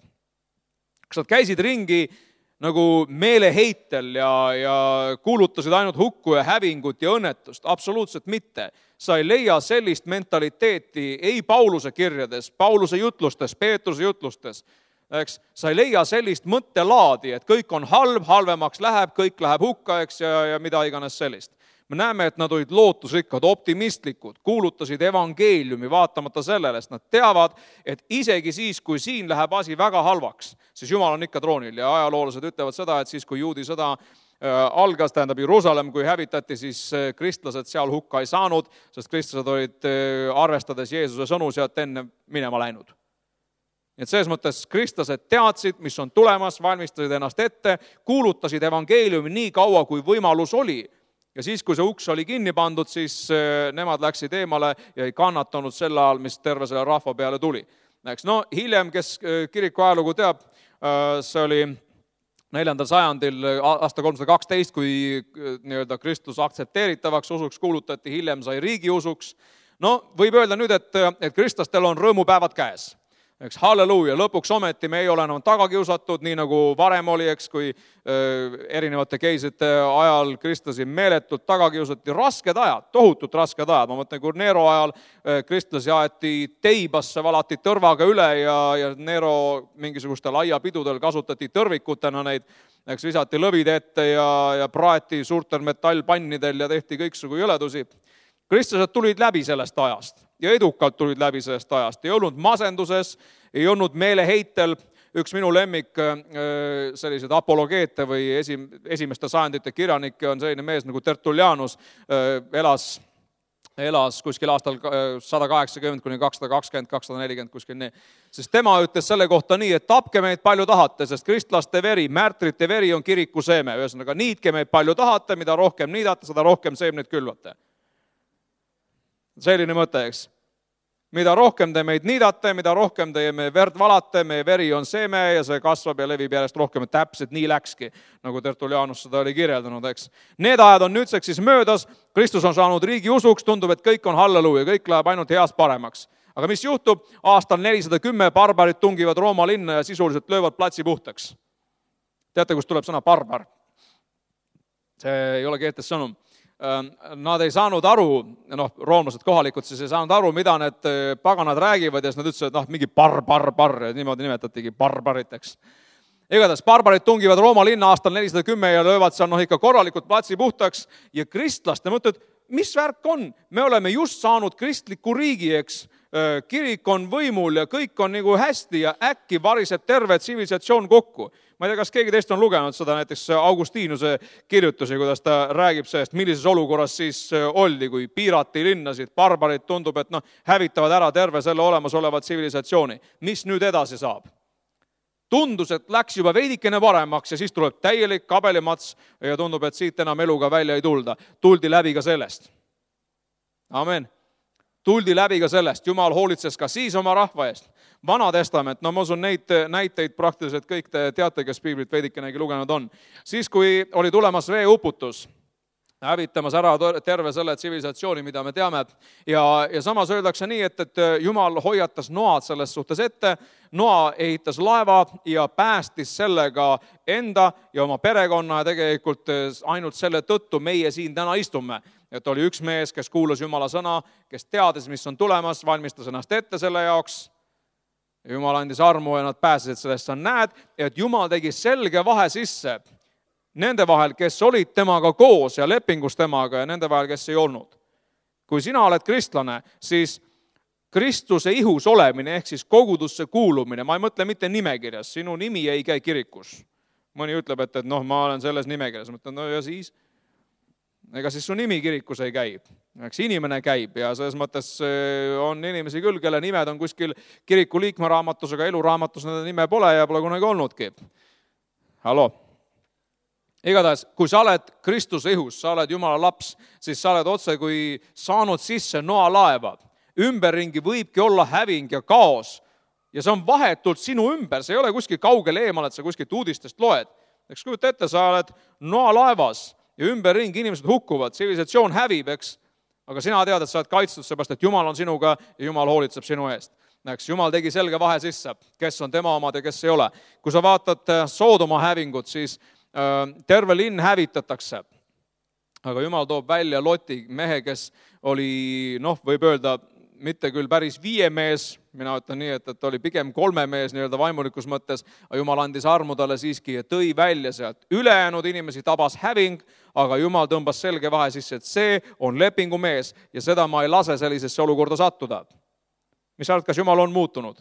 Kas nad käisid ringi nagu meeleheitel ja, ja kuulutasid ainult hukku ja hävingut ja õnnetust? Absoluutselt mitte. Sa ei leia sellist mentaliteeti ei Pauluse kirjades, Pauluse jutlustes, Peetruse jutlustes. Eks, sa ei leia sellist mõttelaadi, et kõik on halb, halvemaks läheb, kõik läheb hukka, eks, ja, ja mida iganes sellist. Me näeme, et nad olid lootusrikkad, optimistlikud, kuulutasid evangeeliumi vaatamata sellele, sest nad teavad, et isegi siis, kui siin läheb asi väga halvaks, siis Jumal on ikka troonil ja ajaloolased ütlevad seda, et siis, kui juudi sõda algas, tähendab Jeruusalemm, kui hävitati, siis kristlased seal hukka ei saanud, sest kristlased olid arvestades Jeesuse sõnu sealt enne minema läinud. Et selles mõttes kristlased teadsid, mis on tulemas, valmistasid ennast ette, kuulutasid evangeeliumi nii kaua, kui võimalus oli. Ja siis, kui see uks oli kinni pandud, siis nemad läksid eemale ja ei kannatanud selle ajal, mis terve selle rahva peale tuli. No, hiljem, kes kiriku ajalugu teab, see oli neljandal sajandil, aasta kolmsada kaksteist, kui nii-öelda kristlus aktsepteeritavaks usuks kuulutati, hiljem sai riigi usuks. No, võib öelda nüüd, et, et kristlastel on rõõmupäevad käes. Eks halleluuja, lõpuks ometi me ei ole enam tagakiusatud, nii nagu varem oli, eks, kui äh, erinevate keisrite ajal kristlasi meeletult tagakiusati. Rasked ajad, tohutult rasked ajad. Ma mõtlen, kui Nero ajal äh, kristlasi aeti teibasse, valati tõrvaga üle ja, ja Nero mingisuguste laiapidudel kasutati tõrvikutena neid, eks visati lõvid ette ja, ja praeti suurtel metallpannidel ja tehti kõiksugu jõledusi. Kristlased tulid läbi sellest ajast ja edukalt tulid läbi sellest ajast. Ei olnud masenduses, ei olnud meeleheitel. Üks minu lemmik sellised apologeete või esi, esimeste sajandite kirjanikke on selline mees nagu Tertullianus, elas, elas kuskil aastal sada kaheksakümmend kuni kakssada kakskümmend, kakssada nelikümmend kuskil nii. Sest tema ütles selle kohta nii, et tapke meid palju tahate, sest kristlaste veri, märtrite veri on kiriku seeme. Ühesõnaga, niitke meid palju tahate, mida rohkem niidate, seda rohkem seemneid külvate. Selline mõte, eks. Mida rohkem te meid niidate, mida rohkem te meie verd valate, meie veri on seeme ja see kasvab ja levib järjest rohkem. Täpselt nii läkski, nagu Tertullianus seda oli kirjeldanud, eks. Need ajad on nüüdseks siis möödas, Kristus on saanud riigi usuks, tundub, et kõik on halleluuja, kõik läheb ainult heast paremaks. Aga mis juhtub? Aastal nelisada kümme barbarid tungivad Rooma linna ja sisuliselt löövad platsi puhtaks. Teate, kust tuleb sõna barbar? See ei ole keetes sõnum. Nad ei saanud aru, noh, roomlased kohalikud siis ei saanud aru, mida need paganad räägivad ja siis nad ütlesid, et noh, mingi bar, bar, bar, ja niimoodi nimetatigi barbariteks. Igatahes barbarid tungivad Rooma linna aastal nelisada kümme ja löövad seal noh ikka korralikult platsi puhtaks ja kristlaste mõtled, mis värk on? Me oleme just saanud kristliku riigi, eks. Kirik on võimul ja kõik on nagu hästi ja äkki variseb terve tsivilisatsioon kokku. Ma ei tea, kas keegi teist on lugenud seda näiteks Augustinuse kirjutusi, kuidas ta räägib sellest, millises olukorras siis oldi, kui piirati linnasid, barbarid tundub, et noh, hävitavad ära terve selle olemasoleva tsivilisatsiooni. Mis nüüd edasi saab? Tundus, et läks juba veidikene paremaks ja siis tuleb täielik kabelimats ja tundub, et siit enam eluga välja ei tulda. Tuldi läbi ka sellest. Amen. Tuldi läbi ka sellest. Jumal hoolitses ka siis oma rahva eest. Vana testament, no ma usun neid näiteid praktiliselt kõik te teate, kes piiblit veidikenegi lugenud on. Siis, kui oli tulemas veeuputus, hävitamas ära terve selle tsivilisatsiooni, mida me teame. Ja, ja samas öeldakse nii, et, et Jumal hoiatas Noad selles suhtes ette. Noa ehitas laeva ja päästis sellega enda ja oma perekonna ja tegelikult ainult selle tõttu meie siin täna istume. Et oli üks mees, kes kuulas Jumala sõna, kes teadis, mis on tulemas, valmistas ennast ette selle jaoks. Jumal andis armu ja nad pääsesid sellest. Sa näed, et Jumal tegi selge vahe sisse nende vahel, kes olid temaga koos ja lepingus temaga ja nende vahel, kes ei olnud. Kui sina oled kristlane, siis Kristuse ihus olemine ehk siis kogudusse kuulumine, ma ei mõtle mitte nimekirjas, sinu nimi ei käi kirikus. Mõni ütleb, et, et noh, ma olen selles nimekirjas, mõtlen, no ja siis? Ega siis su nimi kirikus ei käib. Eks inimene käib ja selles mõttes on inimesi küll, kelle nimed on kuskil kiriku liikmeraamatus, aga eluraamatus nende nime pole ja pole kunagi olnudki. Hallo. Igatahes, kui sa oled Kristuse ihus, sa oled Jumala laps, siis sa oled otse kui saanud sisse Noa laeva. Ümberringi võibki olla häving ja kaos ja see on vahetult sinu ümber, see ei ole kuskil kaugel eemal, et sa kuskilt uudistest loed. Eks kujuta ette, sa oled Noa laevas ja ümberringi inimesed hukkuvad, tsivilisatsioon hävib, eks, aga sina tead, et sa oled kaitstud, seepärast, et Jumal on sinuga ja Jumal hoolitseb sinu eest. Eks, Jumal tegi selge vahe sisse, kes on tema omad ja kes ei ole. Kui sa vaatad Soodoma hävingut, siis äh, terve linn hävitatakse. Aga Jumal toob välja Loti mehe, kes oli, noh, võib öelda, mitte küll päris viie mees, mina ütlen nii, et, et oli pigem kolme mees nii-öelda vaimulikus mõttes, aga Jumal andis armu talle siiski ja tõi välja sealt. Ülejäänud inimesi tabas häving, aga Jumal tõmbas selge vahe sisse, et see on lepingu mees ja seda ma ei lase sellisesse olukorda sattuda. Mis sa arvad, kas Jumal on muutunud?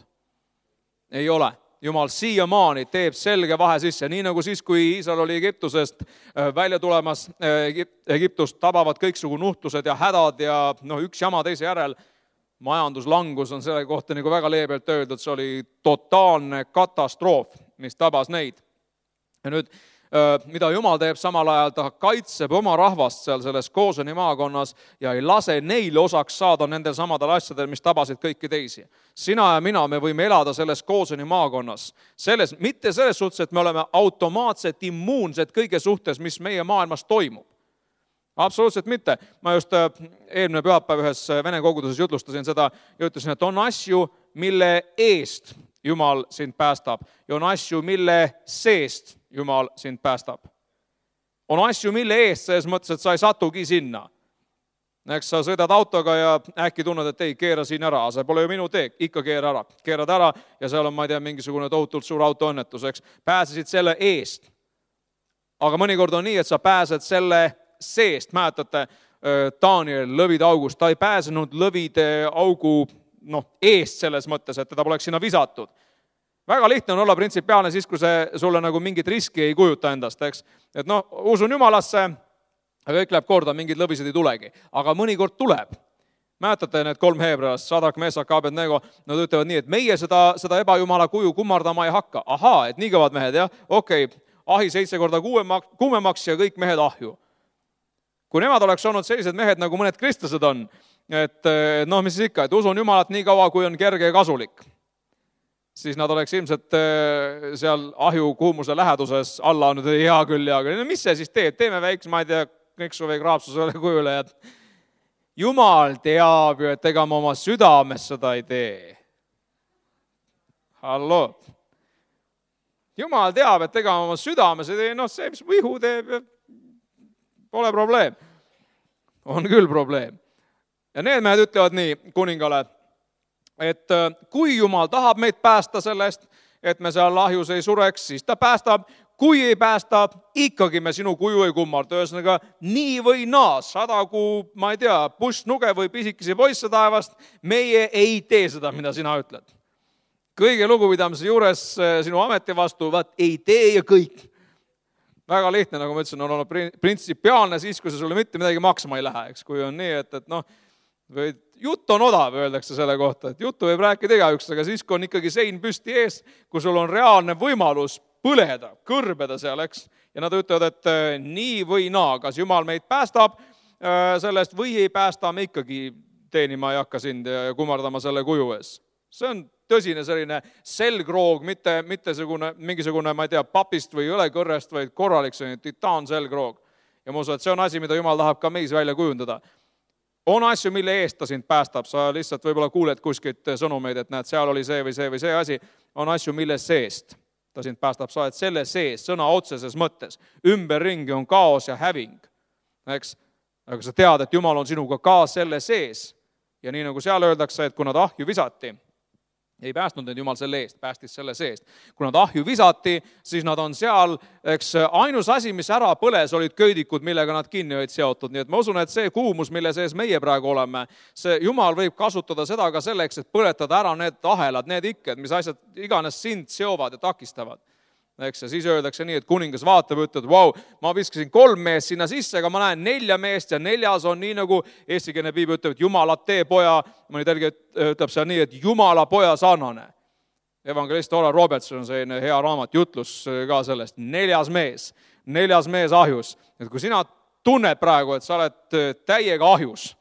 Ei ole. Jumal siiamaani teeb selge vahe sisse, nii nagu siis, kui Iisrael oli Egiptusest välja tulemas, Egiptust tabavad kõiksugu nuhtlused ja hädad ja no, üks jama teise järel. Majanduslangus on selle kohta nagu väga leebelt öeldud, see oli totaalne katastroof, mis tabas neid. Ja nüüd, mida Jumal teeb samal ajal, ta kaitseb oma rahvast seal selles Gooseni maakonnas ja ei lase neile osaks saada nendel samadel asjadel, mis tabasid kõiki teisi. Sina ja mina, me võime elada selles Gooseni maakonnas. Selles, mitte selles suhtes, et me oleme automaatselt immuunsed kõige suhtes, mis meie maailmas toimub. Absoluutselt mitte. Ma just eelmine pühapäev ühes vene koguduses jutlustasin seda ja ütlesin, et on asju, mille eest Jumal sind päästab. Ja on asju, mille seest Jumal sind päästab. On asju, mille eest selles mõttes, et sa ei satugi sinna. Eks sa sõidad autoga ja äkki tunned, et ei, keera siin ära, see pole ju minu tee, ikka keera ära. Keerad ära ja seal on, ma ei tea, mingisugune tohutult suur autoõnnetus, eks. Pääsesid selle eest. Aga mõnikord on nii, et sa pääsed selle seest. Mäletate, Daniel lõvide august, ta ei pääsenud lõvide augu no, eest selles mõttes, et teda poleks sinna visatud. Väga lihtne on olla printsipiaalne siis, kui see sulle nagu mingit riski ei kujuta endast, eks. Et noh, usun Jumalasse, aga kõik läheb korda, mingid lõvised ei tulegi. Aga mõnikord tuleb. Mäletate need kolm heebreast, Sadak, Mesak, Abednego, nad ütlevad nii, et meie seda, seda ebajumala kuju kummardama ei hakka. Ahaa, et nii kõvad mehed, jah? Okei, ahi seitse korda kuumemaks ja kõik mehed ahju. Kui nemad oleks olnud sellised mehed, nagu mõned kristlased on, et noh, mis siis ikka, et usun Jumalat nii kaua, kui on kerge ja kasulik, siis nad oleks ilmselt seal ahju kuumuse läheduses alla olnud, hea küll, hea küll. No mis see siis teeb? Teeme väiks, ma ei tea, neksu või kraapsusele kujule. Et Jumal teab ju, et ega ma oma südames seda ei tee. Halloo. Jumal teab, et ega ma oma südames ei tee. No see, mis vihu teeb, pole probleem. On küll probleem. Ja need mehed ütlevad nii kuningale, et kui Jumal tahab meid päästa sellest, et me seal lahjus ei sureks, siis ta päästab. Kui ei päästa, ikkagi me sinu kuju ei kummarda. Ühesõnaga, nii või naa, sadagu, ma ei tea, pussnuge või pisikesi poisse taevast, meie ei tee seda, mida sina ütled. Kõige lugupidamise juures sinu ameti vastu, vaat ei tee ja kõik. Väga lihtne, nagu ma ütlesin, on olnud printsipiaalne siis, kui see sulle mitte midagi maksma ei lähe. Eks, kui on nii, et, et noh, jutt on odav, öeldakse selle kohta, et juttu võib rääkida igaüks, aga siis, kui on ikkagi sein püsti ees, kui sul on reaalne võimalus põleda, kõrbeda seal, eks, ja nad ütlevad, et nii või naa, kas Jumal meid päästab sellest või ei päästa, me ikkagi teenima ei hakka sind ja kummardama selle kuju ees. See on tõsine selline selgroog, mitte, mitte segune, mingisugune, ma ei tea, papist või õlekõrrest, vaid korralik selline titaan selgroog. Ja ma usun, et see on asi, mida Jumal tahab ka meis välja kujundada. On asju, mille eest ta sind päästab. Sa lihtsalt võib-olla kuuled kuskilt sõnumeid, et näed, seal oli see või see või see asi. On asju, mille seest ta sind päästab. Sa oled selle sees, sõna otseses mõttes. Ümberringi on kaos ja häving. Eks? Aga sa tead, et Jumal on sinuga ka selle sees. Ja nii nagu seal öeldakse, et kui nad ahju visati, ei päästnud need Jumal selle eest, päästis selle seest. Kui nad ahju visati, siis nad on seal, eks ainus asi, mis ära põles, olid köidikud, millega nad kinni olid seotud. Nii et ma usun, et see kuumus, mille sees meie praegu oleme, see Jumal võib kasutada seda ka selleks, et põletada ära need ahelad, need ikked, mis asjad iganes sind seovad ja takistavad. Eks, ja siis öeldakse nii, et kuningas vaatab ja ütleb, vau, ma viskasin kolm meest sinna sisse, aga ma näen nelja meest ja neljas on nii nagu eestikeelne piibel ütleb, et Jumala tee poja, mõni tõlge ütleb seal nii, et Jumala poja sarnane. Evangelist Oral Robertson on selline hea raamat, jutlus ka sellest, neljas mees, neljas mees ahjus. Et kui sina tunned praegu, et sa oled täiega ahjus,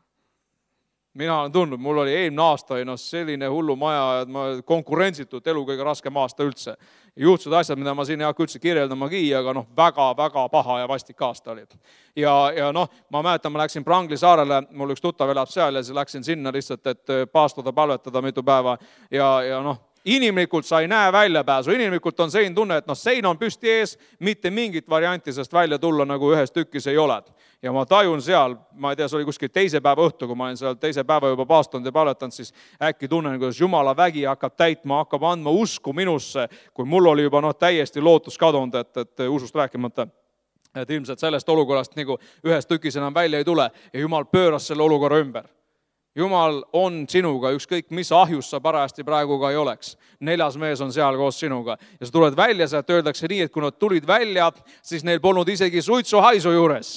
mina olen tundnud, mul oli eelmine aasta no, selline hullu maja, et ma konkurentsitult elu kõige raskem aasta üldse. Juhtused asjad, mida ma siin ei hakka üldse kirjeldamagi, aga noh, väga-väga paha ja vastik aasta oli. Ja, ja noh, ma mäletan, ma läksin Prangli saarele, mul üks tuttav elab seal ja siis läksin sinna lihtsalt, et paastuda, palvetada mitu päeva ja, ja noh, inimlikult sa ei näe väljapääsu, inimlikult on sein tunne, et noh, sein on püsti ees, mitte mingit varianti sest välja tulla nagu ühes tükis ei ole. Ja ma tajun seal, ma ei tea, see oli kuskil teise päeva õhtu, kui ma olin seal teise päeva juba paastunud ja palvetanud, siis äkki tunnen, kuidas Jumala vägi hakkab täitma, hakkab andma usku minusse, kui mul oli juba noh, täiesti lootus kadunud, et, et usust rääkimata. Et ilmselt sellest olukorrast nagu ühes tükis enam välja ei tule ja Jumal pööras selle olukorra ümber. Jumal on sinuga, ükskõik mis ahjus sa parajasti praegu ka ei oleks. Neljas mees on seal koos sinuga. Ja sa tuled välja, sealt öeldakse nii, et kui nad tulid välja, siis neil polnud isegi suitsuhaisu juures.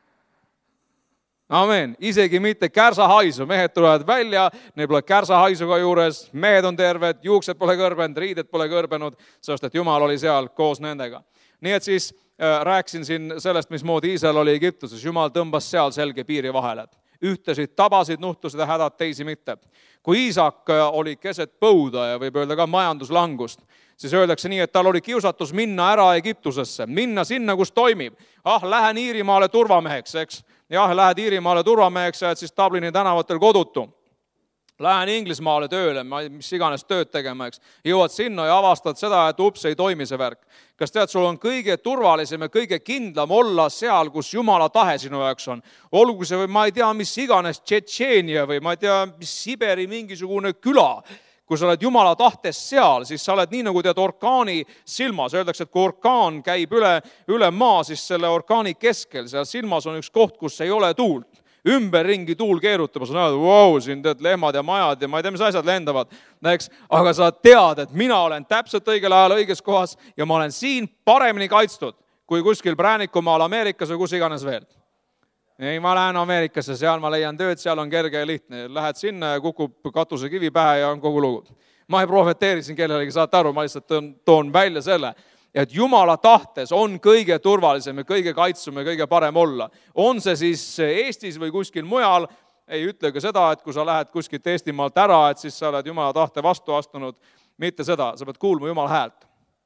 Amen. Isegi mitte kärsahaisu. Mehed tulevad välja, neil pole kärsahaisuga juures, mehed on terved, juuksed pole kõrbenud, riided pole kõrbenud, sest et Jumal oli seal koos nendega. Nii et siis äh, rääksin siin sellest, mismoodi Iisrael oli Egiptuses. Jumal tõmbas seal selge piiri vahele. Ühtesid tabasid, nuhtusid ja hädad, teisi mitte. Kui Iisak oli keset põuda ja võib öelda ka majanduslangust, siis öeldakse nii, et tal oli kiusatus minna ära Egiptusesse, minna sinna, kus toimib. Ah, lähen Iirimaale turvameheks, eks? Jah, lähed Iirimaale turvameheks ja et siis Dublini tänavatel kodutu. lähen Inglismaale tööle, mis iganes tööd tegema, eks. Jõuad sinna ja avastad seda, et ups, ei toimi see värk. Kas tead, sul on kõige turvalisem ja kõige kindlam olla seal, kus Jumala tahe sinu jaoks on? Olgu see või ma ei tea, mis iganes Tšetšeenia või ma ei tea, mis Siberi mingisugune küla. Kui sa oled Jumala tahtes seal, siis sa oled nii nagu tead orkaani silmas. Öeldakse, et kui orkaan käib üle, üle maa, siis selle orkaani keskel, seal silmas on üks koht, kus ei ole tuult. Ümberringi tuul keerutab, sa näed, wow, siin tead lehmad ja majad ja ma ei tea, mis asjad lendavad. Näeks, aga sa tead, et mina olen täpselt õigel ajal õiges kohas ja ma olen siin paremini kaitstud kui kuskil Präänikumaal Ameerikas või kus iganes veel. Ei, ma lähen Ameerikasse, seal ma leian tööd, seal on kerge ja lihtne. Lähed sinna ja kukub katuse kivi pähe ja on kogu lugu. Ma ei profeteeri siin kellelegi, saate aru, ma lihtsalt toon, toon välja selle, et Jumala tahtes on kõige turvalisem ja kõige kaitsum ja kõige parem olla. On see siis Eestis või kuskil mujal, ei ütle ka seda, et kui sa lähed kuskilt Eestimaalt ära, et siis sa oled Jumala tahte vastu astunud, mitte seda, sa pead kuulma Jumala häält.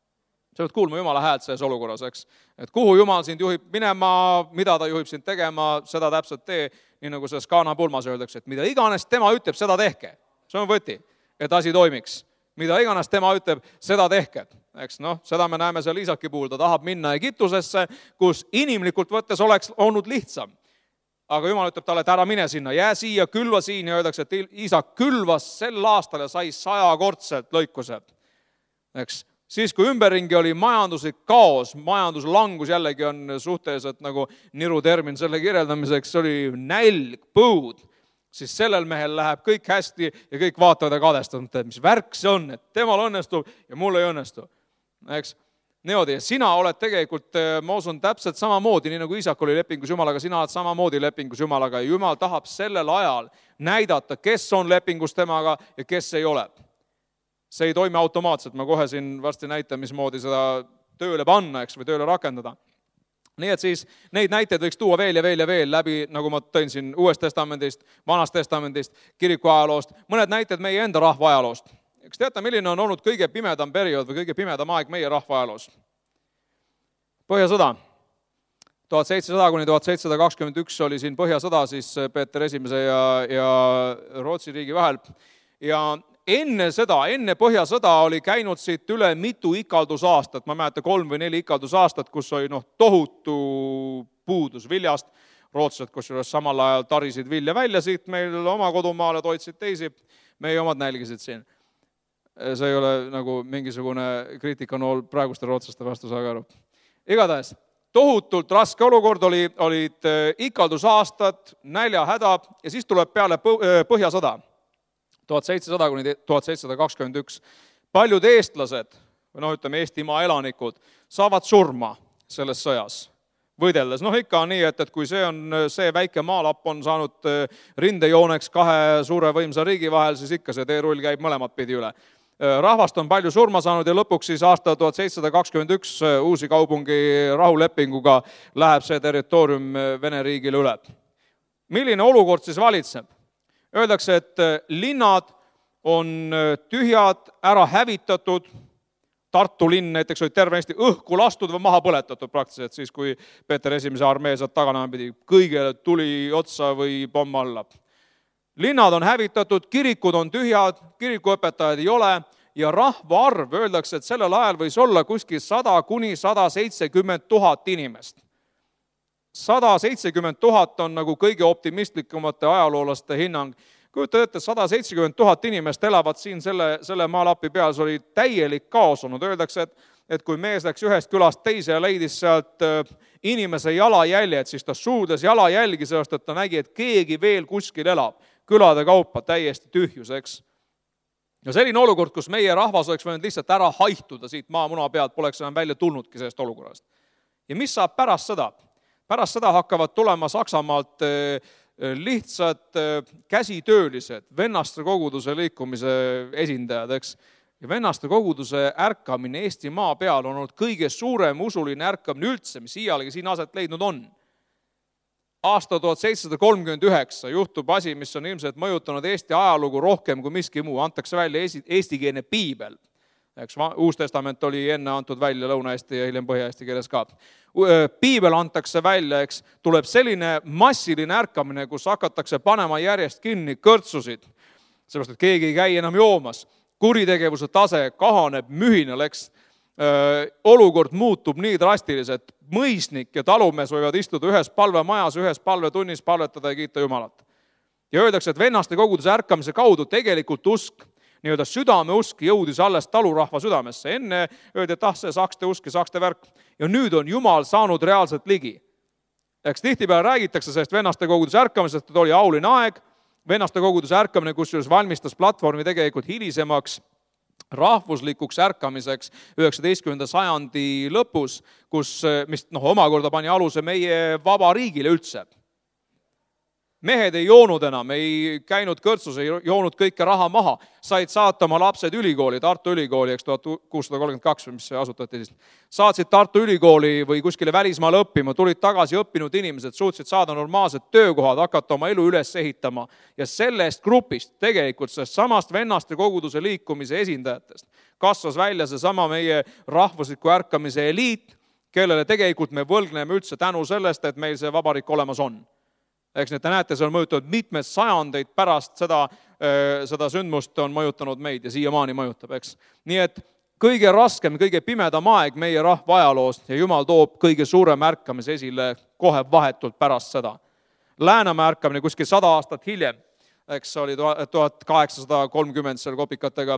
Sa pead kuulma Jumala häält selles olukorras, eks. Et kuhu Jumal sind juhib minema, mida ta juhib sind tegema, seda täpselt tee, nii nagu selles Kaana pulmas öeldakse, et mida iganes tema ütleb, seda tehke. See on võti, et asi toimiks. Mida iganes tema ütleb, seda tehke. Eks, noh, seda me näeme seal Iisaki puhul, ta tahab minna Egiptusesse, kus inimlikult võttes oleks olnud lihtsam. Aga Jumal ütleb talle, et ära mine sinna, jää siia, külva siin ja öeldakse, et Iisak külvas sel aastal ja sai sajakordselt lõikuse. Eks, siis kui ümberringi oli majanduslik kaos, majanduslangus jällegi on suhteliselt nagu niru termin selle kirjeldamiseks, oli nälg, põud, siis sellel mehel läheb kõik hästi ja kõik vaatavad ja kadestavad, et mis värk see on, et temal õnnestub ja mul ei õnnestu. Eks, niimoodi, sina oled tegelikult, ma usun, täpselt samamoodi, nii nagu Iisak oli lepingus Jumalaga, sina oled samamoodi lepingus Jumalaga ja Jumal tahab sellel ajal näidata, kes on lepingus temaga ja kes ei ole. See ei toimi automaatselt, ma kohe siin varsti näitan, mismoodi seda tööle panna, eks, või tööle rakendada. Nii et siis neid näiteid võiks tuua veel ja veel ja veel läbi, nagu ma tõin siin Uuest testamendist, Vanast testamendist, kiriku ajaloost, mõned näited meie enda rahva ajaloost. Eks teate, milline on olnud kõige pimedam periood või kõige pimedam aeg meie rahva ajaloos? Põhjasõda. tuhat seitsesada kuni tuhat seitsesada kakskümmend üks oli siin Põhjasõda siis Peeter Esimese ja, ja Rootsi riigi vahel. Ja enne seda, enne Põhjasõda oli käinud siit üle mitu ikaldusaastat, ma mäletan kolm või neli ikaldusaastat, kus oli noh, tohutu puudus viljast. Rootslased, kus juures samal ajal tarisid vilja välja siit meil oma kodumaale, toitsid teisi, meie omad nälgisid siin. See ei ole nagu mingisugune kriitikanool praeguste rootslaste vastu, saage aru. Igatahes, tohutult raske olukord oli, olid ikaldusaastad, näljahäda ja siis tuleb peale Põhjasõda. tuhat seitsesada kuni tuhat seitsesada kakskümmend üks. Paljud eestlased, või noh, ütleme Eestimaa elanikud, saavad surma selles sõjas võideldes. Noh, ikka on nii, et, et kui see on see väike maalapp on saanud rindejooneks kahe suure võimsa riigi vahel, siis ikka see teerull käib mõlemat pidi üle. Rahvast on palju surma saanud ja lõpuks siis aasta tuhat seitsesada kakskümmend üks Uusi Kaupungi rahulepinguga läheb see territoorium Vene riigile üle. Milline olukord siis valitseb? Öeldakse, et linnad on tühjad, ära hävitatud, Tartu linn näiteks oli tervenisti õhku lastud või maha põletatud praktiliselt, siis kui Peeter Esimese armee sealt taganema pidi, kõigele tuli otsa või pomm alla. Linnad on hävitatud, kirikud on tühjad, kirikuõpetajad ei ole ja rahvaarv, öeldakse, et sellel ajal võis olla kuskil sada kuni sada seitsekümmend tuhat inimest. sada seitsekümmend tuhat on nagu kõige optimistlikumate ajaloolaste hinnang. Kujuta ette, sada seitsekümmend tuhat inimest elavad siin selle, selle maalapi peal, see oli täielik kaos olnud. Öeldakse, et, et kui mees läks ühest külast teise ja leidis sealt inimese jalajäljed, siis ta suudles jalajälgi sellest, et ta nägi, et keegi veel kuskil elab. Külade kaupa täiesti tühjuseks. Ja selline olukord, kus meie rahvas oleks võinud lihtsalt ära haihtuda siit maamuna pealt, poleks enam välja tulnudki sellest olukorrast. Ja mis saab pärast seda? Pärast seda hakkavad tulema Saksamaalt lihtsad käsitöölised, vennaste koguduse liikumise esindajad, eks. Ja vennaste koguduse ärkamine Eesti maa peal on olnud kõige suurem usuline ärkamine üldse, mis iialegi siin aset leidnud on. Aasta tuhat seitsesada kolmkümmend üheksa juhtub asi, mis on ilmselt mõjutanud Eesti ajalugu rohkem kui miski muu. Antakse välja eestikeelne piibel. Eks, Uus testament oli enne antud välja Lõuna-Eesti ja hiljem Põhja-Eesti keeles ka. Piibel antakse välja, eks, tuleb selline massiline ärkamine, kus hakatakse panema järjest kinni kõrtsusid. Sellepärast, et keegi ei käi enam joomas. Kuritegevuse tase kahaneb mühinal, eks. Olukord muutub nii drastiliselt. Mõisnik ja talumees võivad istuda ühes palvemajas, ühes palvetunnis, palvetada ja kiita Jumalat. Ja öeldakse, et vennaste koguduse ärkamise kaudu tegelikult usk, nii-öelda südameusk jõudis alles talurahva südamesse. Enne öeldi, et ah, see sakste usk ja sakste värk. Ja nüüd on Jumal saanud reaalselt ligi. Eks tihtipeale räägitakse sellest vennaste koguduse ärkamisest, et oli auline aeg. Vennaste koguduse ärkamine, kus valmistas platvormi tegelikult hilisemaks rahvuslikuks ärkamiseks üheksateistkümnenda sajandi lõpus, kus, mis noh, omakorda pani aluse meie vaba riigile üldse. Mehed ei joonud enam, ei käinud kõrtsus, ei joonud kõike raha maha. Said saata oma lapsed ülikooli, Tartu ülikooli, eks tuhat kuussada kolmkümmend kaks, mis see asutati siis. Saatsid Tartu ülikooli või kuskile välismaale õppima, tulid tagasi õppinud inimesed, suutsid saada normaalsed töökohad, hakata oma elu üles ehitama. Ja sellest grupist, tegelikult sellest samast vennaste koguduse liikumise esindajatest, kasvas välja see sama meie rahvusliku ärkamise eliit, kellele tegelikult me võlgneme üldse tänu sellest, et meil see vabariik olemas on. Eks nüüd te näete, see on mõjutanud mitmed sajandeid pärast seda, seda sündmust on mõjutanud meid ja siiamaani mõjutab, eks. Nii et kõige raskem, kõige pimedam aeg meie rahva ajaloost ja Jumal toob kõige suurem ärkamise esile kohe vahetult pärast seda. Läänemaa ärkamine kuskil sada aastat hiljem, eks oli tuhat kaheksasada kolmkümmend seal kopikatega,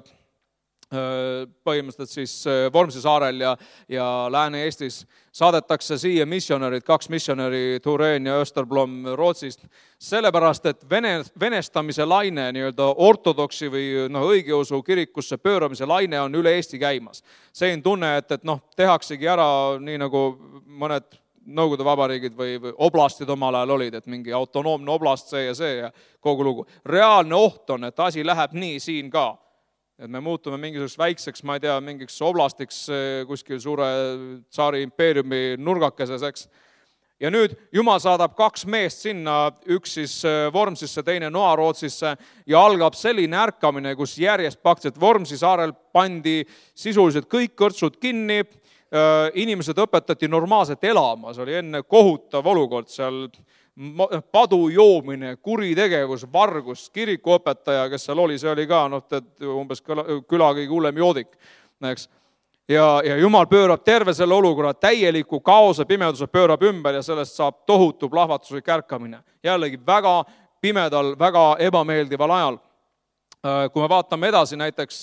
põhimõtteliselt siis Vormsi saarel ja, ja Lääne-Eestis saadetakse siia missionärid, kaks missionäri, Tureen ja Österblom Rootsist, sellepärast, et vene, venestamise laine, nii-öelda ortodoksi või no, õigeusu kirikusse pööramise laine on üle Eesti käimas. See on tunne, et, et noh, tehaksegi ära nii nagu mõned Nõukogude vabariigid või, või oblastid omal ajal olid, et mingi autonoomne oblast see ja see ja kogu lugu. Reaalne oht on, et asi läheb nii siin ka. Et me muutume mingisuguseks väikseks, ma ei tea, mingiks oblastiks kuskil suure tsaari impeeriumi nurgakeses, eks. Ja nüüd Jumal saadab kaks meest sinna, üks siis Vormsisse, teine Noa-Rootsisse ja algab selline ärkamine, kus järjest pakselt Vormsi saarel pandi sisuliselt kõik kõrtsud kinni, inimesed õpetati normaalselt elama, see oli enne kohutav olukord seal, padu joomine, kuritegevus, vargus, kirikuõpetaja, kes seal oli, see oli ka no, umbes küla kõige hullem joodik. Eks. Ja, ja Jumal pöörab terve selle olukorra, täieliku kaose pimeduse pöörab ümber ja sellest saab tohutu plahvatuslik ärkamine. Jällegi väga pimedal, väga ebameeldival ajal. Kui me vaatame edasi näiteks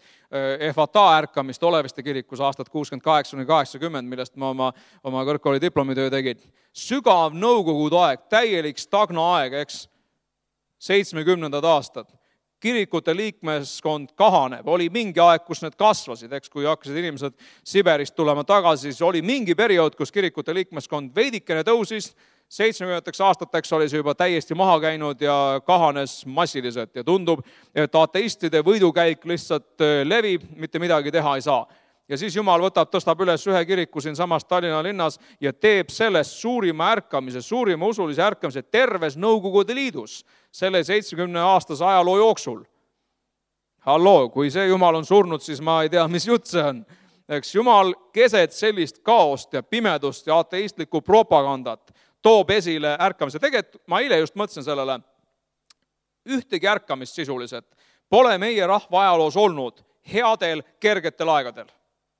F A T A ärkamist Oleviste kirikus aastat kuuskümmend kaheksa kuni kaheksakümmend, millest ma oma, oma kõrgkooli diplomitöö tegin. Sügav nõukogude aeg, täielik stagna aeg, eks, seitsmekümnendad aastad. Kirikute liikmeskond kahaneb, oli mingi aeg, kus need kasvasid, eks, kui hakkasid inimesed Siberist tulema tagasi, siis oli mingi periood, kus kirikute liikmeskond veidikene tõusis, seitsmekümnendateks aastateks oli see juba täiesti maha käinud ja kahanes massiliselt ja tundub, et ateistide võidukäik lihtsalt levib, mitte midagi teha ei saa. Ja siis Jumal võtab, tõstab üles ühe kiriku siin samas Tallinna linnas ja teeb sellest suurima ärkamise, suurima usulise ärkamise terves Nõukogude Liidus selle seitsmekümne aastase ajaloo jooksul. Halloo, kui see Jumal on surnud, siis ma ei tea, mis jutt see on. Eks Jumal keset sellist kaost ja pimedust ja ateistlikku propagandat toob esile ärkamise. Tegelikult ma eile just mõtlesin sellele, ühtegi ärkamist sisuliselt pole meie rahva ajaloos olnud headel, kergetel aegadel.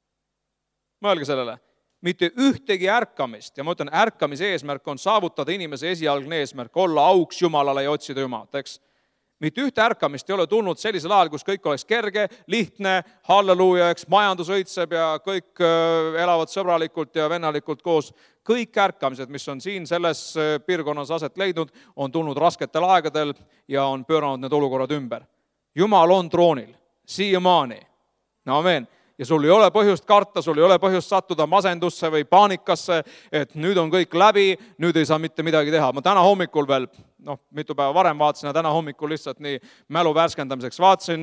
Mõelge sellele, mitte ühtegi ärkamist ja ma ütlen, ärkamise eesmärk on saavutada inimese esialgne eesmärk, olla auks Jumalale ja otsida Jumalat, eks. Mitte ühte ärkamist ei ole tulnud sellisel ajal, kus kõik oleks kerge, lihtne, halleluuja, eks, majandus õitseb ja kõik elavad sõbralikult ja vennalikult koos. Kõik ärkamised, mis on siin selles piirkonnas aset leidnud, on tulnud rasketel aegadel ja on pööranud need olukorrad ümber. Jumal on troonil, siiamaani. No amen. Ja sul ei ole põhjust karta, sul ei ole põhjust sattuda masendusse või paanikasse, et nüüd on kõik läbi, nüüd ei saa mitte midagi teha. Ma täna hommikul veel, noh, mitu päeva varem vaatasin ja täna hommikul lihtsalt nii mälu värskendamiseks vaatasin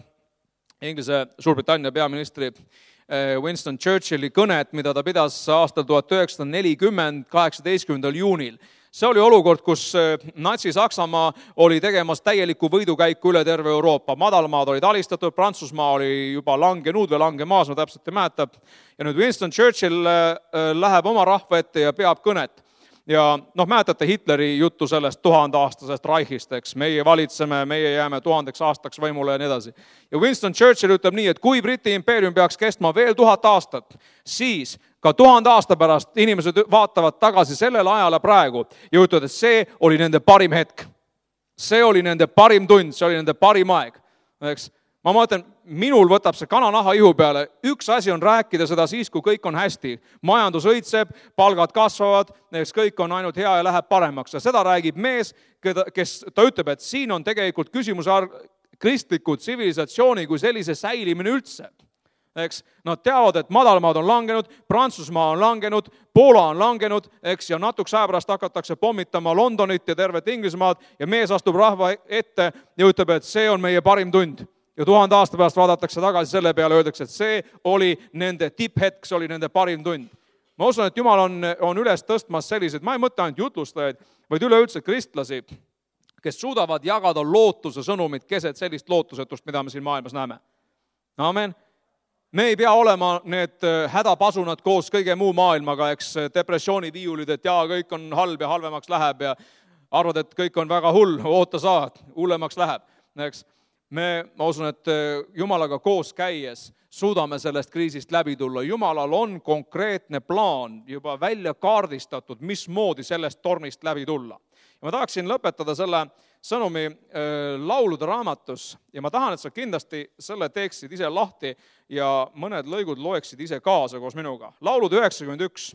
Inglise Suurbritannia peaministri Winston Churchilli kõnet, mida ta pidas aastal tuhat üheksasada nelikümmend kaheksateistkümnendal juunil. See oli olukord, kus Natsi-Saksamaa oli tegemas täielikku võidukäiku üle terve Euroopa. Madalmaad olid alistatud, Prantsusmaa oli juba langenud või langemaas, ma täpselt ei mäleta. Ja nüüd Winston Churchill läheb oma rahva ette ja peab kõnet. Ja noh, mäletate Hitleri juttu sellest tuhandaastasest Reichist, eks, meie valitseme, meie jääme tuhandeks aastaks võimule ja nii edasi. Ja Winston Churchill ütleb nii, et kui Briti impeerium peaks kestma veel tuhat aastat, siis ka tuhande aasta pärast inimesed vaatavad tagasi sellele ajale praegu ja ütlevad, et see oli nende parim hetk. See oli nende parim tund, see oli nende parim aeg. Eks? Ma mõtlen, minul võtab see kananaha ihu peale. Üks asi on rääkida seda siis, kui kõik on hästi. Majandus õitseb, palgad kasvavad, eks kõik on ainult hea ja läheb paremaks. Ja seda räägib mees, kes ta ütleb, et siin on tegelikult küsimuse kristliku tsivilisatsiooni kui sellise säilimine üldse. Eks, nad teavad, et madalmaad on langenud, Prantsusmaa on langenud, Poola on langenud, eks, ja natuks aja pärast hakatakse pommitama Londonit ja tervet Inglismaad ja mees astub rahva ette ja ütleb, et see on meie parim tund. Ja tuhande aasta pärast vaadatakse tagasi selle peale, öeldakse, et see oli nende tipphetk, see oli nende parim tund. Ma usun, et Jumal on, on üles tõstmas sellised, ma ei mõtle ainult jutlustajaid, vaid üleüldse kristlasi, kes suudavad jagada lootuse sõnumit keset sellist lootusetust, mida me siin maailmas näeme. Amen. Me ei pea olema need hädapasunad koos kõige muu maailmaga, eks depressiooni viiulid, et jaa, kõik on halb ja halvemaks läheb ja arvad, et kõik on väga hull, oota saad, hullemaks läheb. Eks. Me, ma usun, et Jumalaga koos käies suudame sellest kriisist läbi tulla. Jumalal on konkreetne plaan juba välja kaardistatud, mismoodi sellest tormist läbi tulla. Ja ma tahaksin lõpetada selle sõnumi laulude raamatus ja ma tahan, et sa kindlasti selle teeksid ise lahti ja mõned lõigud loeksid ise kaasa koos minuga. Laulud üheksakümmend üks.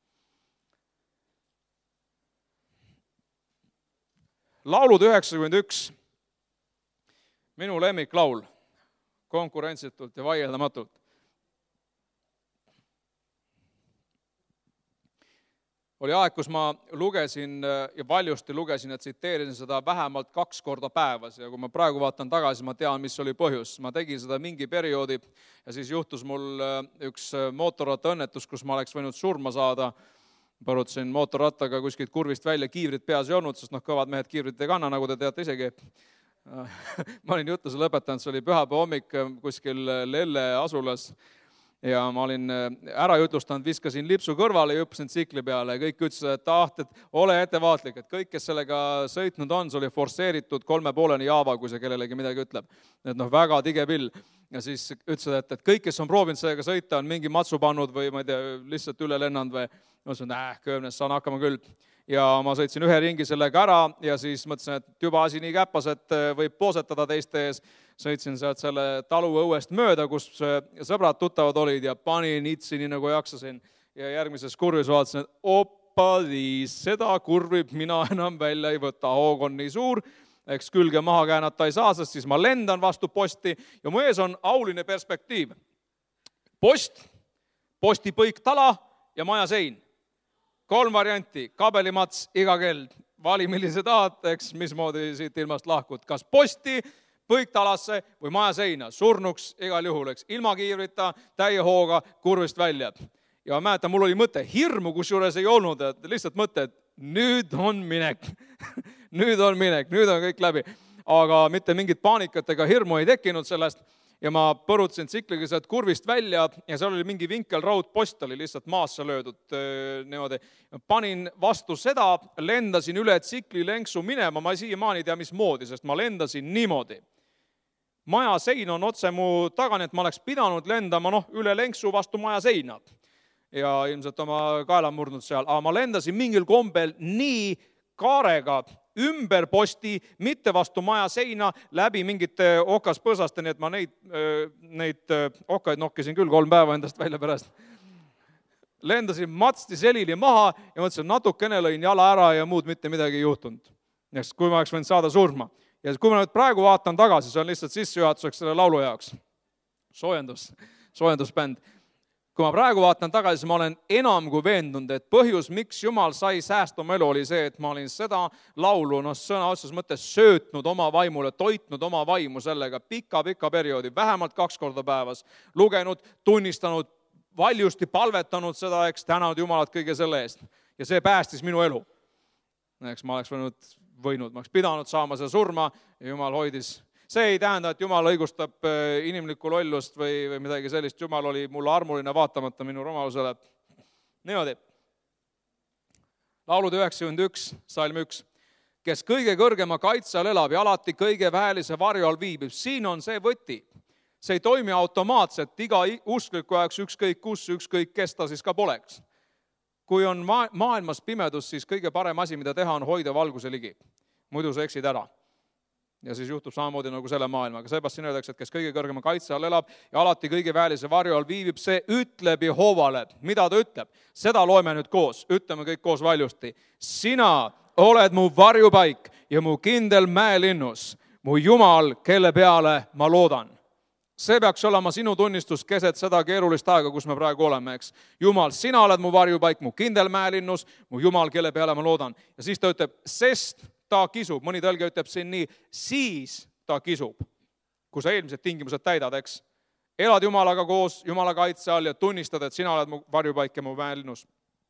Laulud üheksakümmend üks. Minu lemmiklaul, konkurentsitult ja vaieldamatult. Oli aeg, kus ma lugesin ja valjusti lugesin ja tsiteerisin seda vähemalt kaks korda päevas ja kui ma praegu vaatan tagasi, ma tean, mis oli põhjus. Ma tegin seda mingi perioodi ja siis juhtus mul üks mootorratta õnnetus, kus ma oleks võinud surma saada. Põrutasin mootorrattaga kuskilt kurvist välja, kiivrit peas ei olnud, sest noh, kõvad mehed kiivrit ei kanna, nagu te teate isegi. Ma olin jutluse lõpetanud, see oli pühapäeva hommik kuskil Lelle asulas ja ma olin ära jutlustanud, viskasin lipsu kõrvale ja hüppasin tsikli peale ja kõik ütlesid, et ah, et ole ettevaatlik, et kõik, kes sellega sõitnud on, see oli forseeritud kolme pooleni jaava, kui see kellelegi midagi ütleb. Et noh, väga tige pill. Ja siis ütlesid, et, et kõik, kes on proovinud sellega sõita, on mingi matsu pannud või ma ei tea, lihtsalt üle lennanud või ma ütlesin, äh, köömnes, saan hakkama küll. Ja ma sõitsin ühe ringi sellega ära ja siis mõtlesin, et juba asi nii käpas, et võib poosetada teiste ees. Sõitsin sealt selle talu õuest mööda, kus sõbrad tuttavad olid ja panin itsi nii nagu jaksasin. Ja järgmises kurvis vaatasin, et opadi, seda kurvi mina enam välja ei võta, hoog on nii suur, eks külge maha käänata ei saa, sest siis ma lendan vastu posti ja mu ees on auline perspektiiv. Post, postipõik tala ja maja sein. Kolm varianti, kabelimats, iga kell, vali millise tahad, eks, mismoodi siit ilmast lahkud, kas posti, põiktalasse või maja seina, surnuks igal juhul, eks, ilma kiivrita, täie hooga, kurvist välja. Ja mäletan, mul oli mõte, hirmu kusjuures ei olnud, et lihtsalt mõte, et nüüd on minek, nüüd on minek, nüüd on kõik läbi. Aga mitte mingit paanikat ega hirmu ei tekkinud sellest. Ja ma põrutasin tsikliga sealt kurvist välja ja seal oli mingi vinkelraud post, oli lihtsalt maasse löödud niimoodi. Panin vastu seda, lendasin üle tsikli lenksu minema, ma ei siiamaani tea mismoodi, sest ma lendasin niimoodi. Maja sein on otse mu tagan, et ma oleks pidanud lendama noh, üle lenksu vastu maja seina. Ja ilmselt oma kaela murdnud seal, aga ma lendasin mingil kombel nii kaarega ümber posti, mitte vastu maja seina, läbi mingite okaspõõsaste, nii et ma neid, neid okaid nokkisin küll kolm päeva endast välja pärast. Lendasin matsti selili maha ja mõtlesin, natukene lõin jala ära ja muud mitte midagi ei juhtunud. Kui ma oleks võinud saada surma. Ja kui ma nüüd praegu vaatan tagasi, see on lihtsalt sissejuhatuseks selle laulu jaoks. Soojendus, soojendusbänd. Kui ma praegu vaatan tagasi, siis ma olen enam kui veendunud, et põhjus, miks Jumal sai säästa oma elu, oli see, et ma olin seda laulu, noh, sõna otseses mõttes söötnud oma vaimule, toitnud oma vaimu sellega pika-pika perioodi, vähemalt kaks korda päevas, lugenud, tunnistanud, valjusti palvetanud seda, eks, tänanud Jumalat kõige selle eest. Ja see päästis minu elu. Eks ma oleks võinud, võinud, ma oleks pidanud saama seda surma ja Jumal hoidis. See ei tähenda, et Jumal õigustab inimlikku lollust või, või midagi sellist. Jumal oli mulle armuline vaatamata minu rumalusele. Niimoodi. laulud üheksakümmend üks, salm üks. Kes kõige kõrgema kaitse all elab ja alati kõige väelise varju all viibib. Siin on see võti. See ei toimi automaatselt iga uskliku ajaks ükskõik kus, ükskõik kes ta siis ka poleks. Kui on ma- maailmas pimedus, siis kõige parem asi, mida teha, on hoida valguse ligi. Muidu sa eksid ära. Ja siis juhtub samamoodi nagu selle maailmaga. Seepärast siin öeldakse, et kes kõige kõrgema kaitse all elab ja alati kõige väelise varju all viibib, see ütleb Jehovale. Mida ta ütleb? Seda loeme nüüd koos. Ütleme kõik koos valjusti. Sina oled mu varjupaik ja mu kindel mäelinnus, mu Jumal, kelle peale ma loodan. See peaks olema sinu tunnistus keset seda keerulist aega, kus me praegu oleme, eks. Jumal, sina oled mu varjupaik, mu kindel mäelinnus, mu Jumal, kelle peale ma loodan. Ja siis ta ütleb, sest ta kisub, mõni tõlge ütleb siin nii, siis ta kisub, kui sa eelmised tingimused täidad, eks. Elad Jumalaga koos, Jumala kaitse all ja tunnistad, et sina oled mu varjupaik ja mu mäelinnus.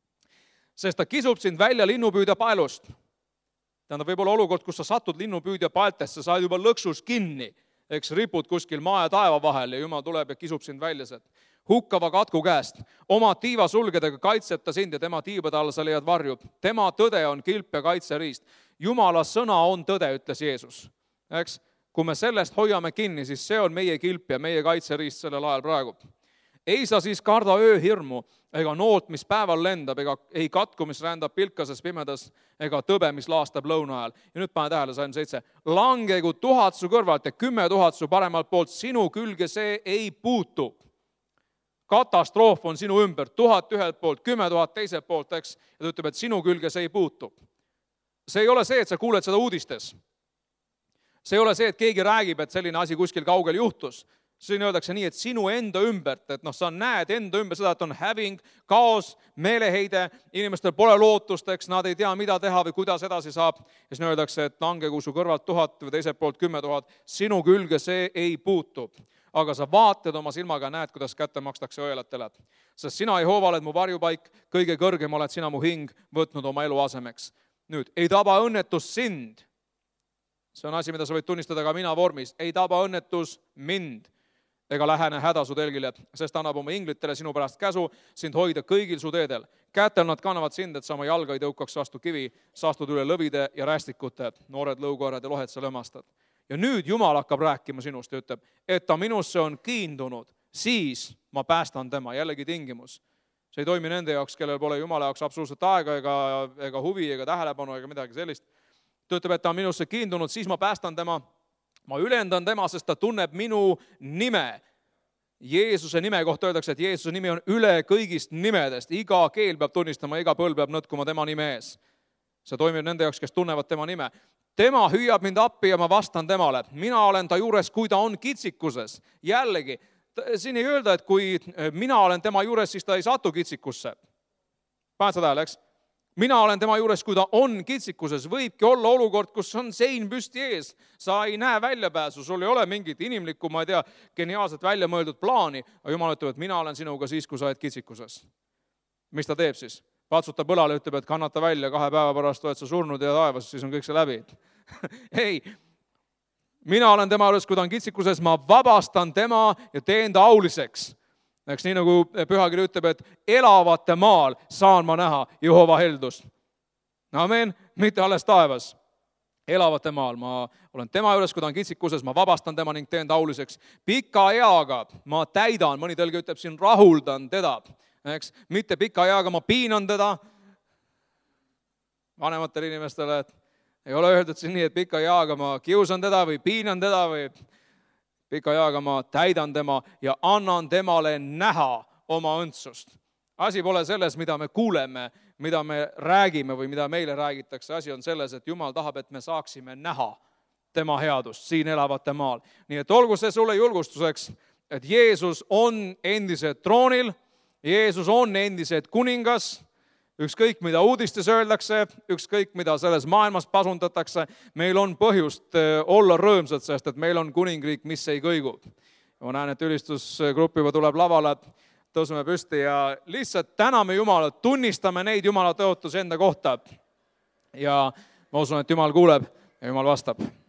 Sest ta kisub sind välja linnupüüdja paelust. Tähendab, võib olla olukord, kus sa satud linnupüüdja paeltesse, sa oled juba lõksus kinni, eks ripud kuskil maa ja taeva vahel ja Jumal tuleb ja kisub sind välja sealt. Hukkava katku käest, oma tiiva sulgedega kaitseb ta sind ja tema tiibade all sa leiad varju. Tema tõde on kilp ja kaitseriist. Jumala sõna on tõde, ütles Jeesus. Eks? Kui me sellest hoiame kinni, siis see on meie kilp ja meie kaitseriist sellel ajal praegu. Ei sa siis karda ööhirmu, ega noot, mis päeval lendab, ega ei katku, mis rändab pilkases pimedas, ega tõbe, mis laastab lõuna ajal. Ja nüüd pane tähele, salm seitse. Langegu tuhat su kõrvalt ja kümme tuhat su paremalt poolt, sinu külge see ei puutu. Katastroof on sinu ümber, tuhat ühelt poolt, kümme tuhat teiselt poolt, eks, ja ta ütleb, et sinu külge see ei puutu. See ei ole see, et sa kuuled seda uudistes. See ei ole see, et keegi räägib, et selline asi kuskil kaugel juhtus. Siin öeldakse nii, et sinu enda ümbert, et noh, sa näed enda ümber seda, et on häving, kaos, meeleheide, inimestel pole lootust, eks nad ei tea, mida teha või kuidas edasi saab. Ja siin öeldakse, et langegu su kõrvalt tuhat või teiselt poolt kümme tuhat, sinu külge see ei puutu. Aga sa vaatad oma silmaga, näed, kuidas kätte makstakse õelatele. Sest sina, Jehova, oled mu varjupaik, kõige kõrgem oled sina mu hing võtnud oma elu asemeks. Nüüd, ei taba õnnetus sind. See on asi, mida sa võid tunnistada ka mina vormis. Ei taba õnnetus mind. Ega lähene häda su telgile, sest annab oma inglitele sinu pärast käsu sind hoida kõigil su teedel. Kätel nad kannavad sind, et sa oma jalga ei tõukaks vastu kivi, saastud üle lõvide ja rästikute, noored lõukoerad ja lohed sa lömastad. Ja nüüd Jumal hakkab rääkima sinust ja ütleb, et ta minusse on kiindunud, siis ma päästan tema, jällegi tingimus. See ei toimi nende jaoks, kellel pole Jumala jaoks absoluutselt aega ega, ega huvi ega tähelepanu ega midagi sellist. Ta ütleb, et ta on minusse kiindunud, siis ma päästan tema. Ma ülendan tema, sest ta tunneb minu nime. Jeesuse nime kohta öeldakse, et Jeesuse nimi on üle kõigist nimedest. Iga keel peab tunnistama, iga põlv peab nõtkuma tema nime ees. See toimib nende jaoks, kes tunnevad tema nime. Tema hüüab mind appi ja ma vastan temale. Mina olen ta juures, kui ta on kitsikuses. Jällegi, siin ei öelda, et kui mina olen tema juures, siis ta ei satu kitsikusse. Paned sa tähele, eks? Mina olen tema juures, kui ta on kitsikuses. Võibki olla olukord, kus on sein püsti ees. Sa ei näe väljapääsu, sul ei ole mingit inimlikku, ma ei tea, geniaalselt välja mõeldud plaani. Aga Jumal ütleb, et mina olen sinuga siis, kui sa oled kitsikuses. Mis ta teeb siis? Patsutab õlale, ütleb, et kannata välja, kahe päeva pärast oled sa surnud ja taevas, siis on kõik see läbi. Ei, mina olen tema juures, kui ta on kitsikuses, ma vabastan tema ja teen ta auliseks. Eks nii nagu pühakiri ütleb, et elavate maal saan ma näha Jehova heldust. Amen, mitte alles taevas. Elavate maal ma olen tema juures, kui ta on kitsikuses, ma vabastan tema ning teen ta auliseks. Pika eaga ma täidan, mõni tõlge ütleb siin, rahuldan teda. Eks, mitte pika eaga ma piinan teda. Vanematele inimestele, et ei ole öeldud siin nii, et pika eaga ma kiusan teda või piinan teda või pika eaga ma täidan tema ja annan temale näha oma õndsust. Asi pole selles, mida me kuuleme, mida me räägime või mida meile räägitakse. Asi on selles, et Jumal tahab, et me saaksime näha tema headust siin elavate maal. Nii et olgu see sulle julgustuseks, et Jeesus on endiselt troonil, Jeesus on endiselt kuningas, ükskõik mida uudistes öeldakse, ükskõik mida selles maailmas pasundatakse, meil on põhjust olla rõõmsad, sest et meil on kuningriik, mis ei kõigu. Ma näen, et ülistusgrupp juba tuleb lavale, tõuseme püsti ja lihtsalt täname Jumalat, tunnistame neid Jumala tõotusi enda kohta. Ja ma usun, et Jumal kuuleb ja Jumal vastab.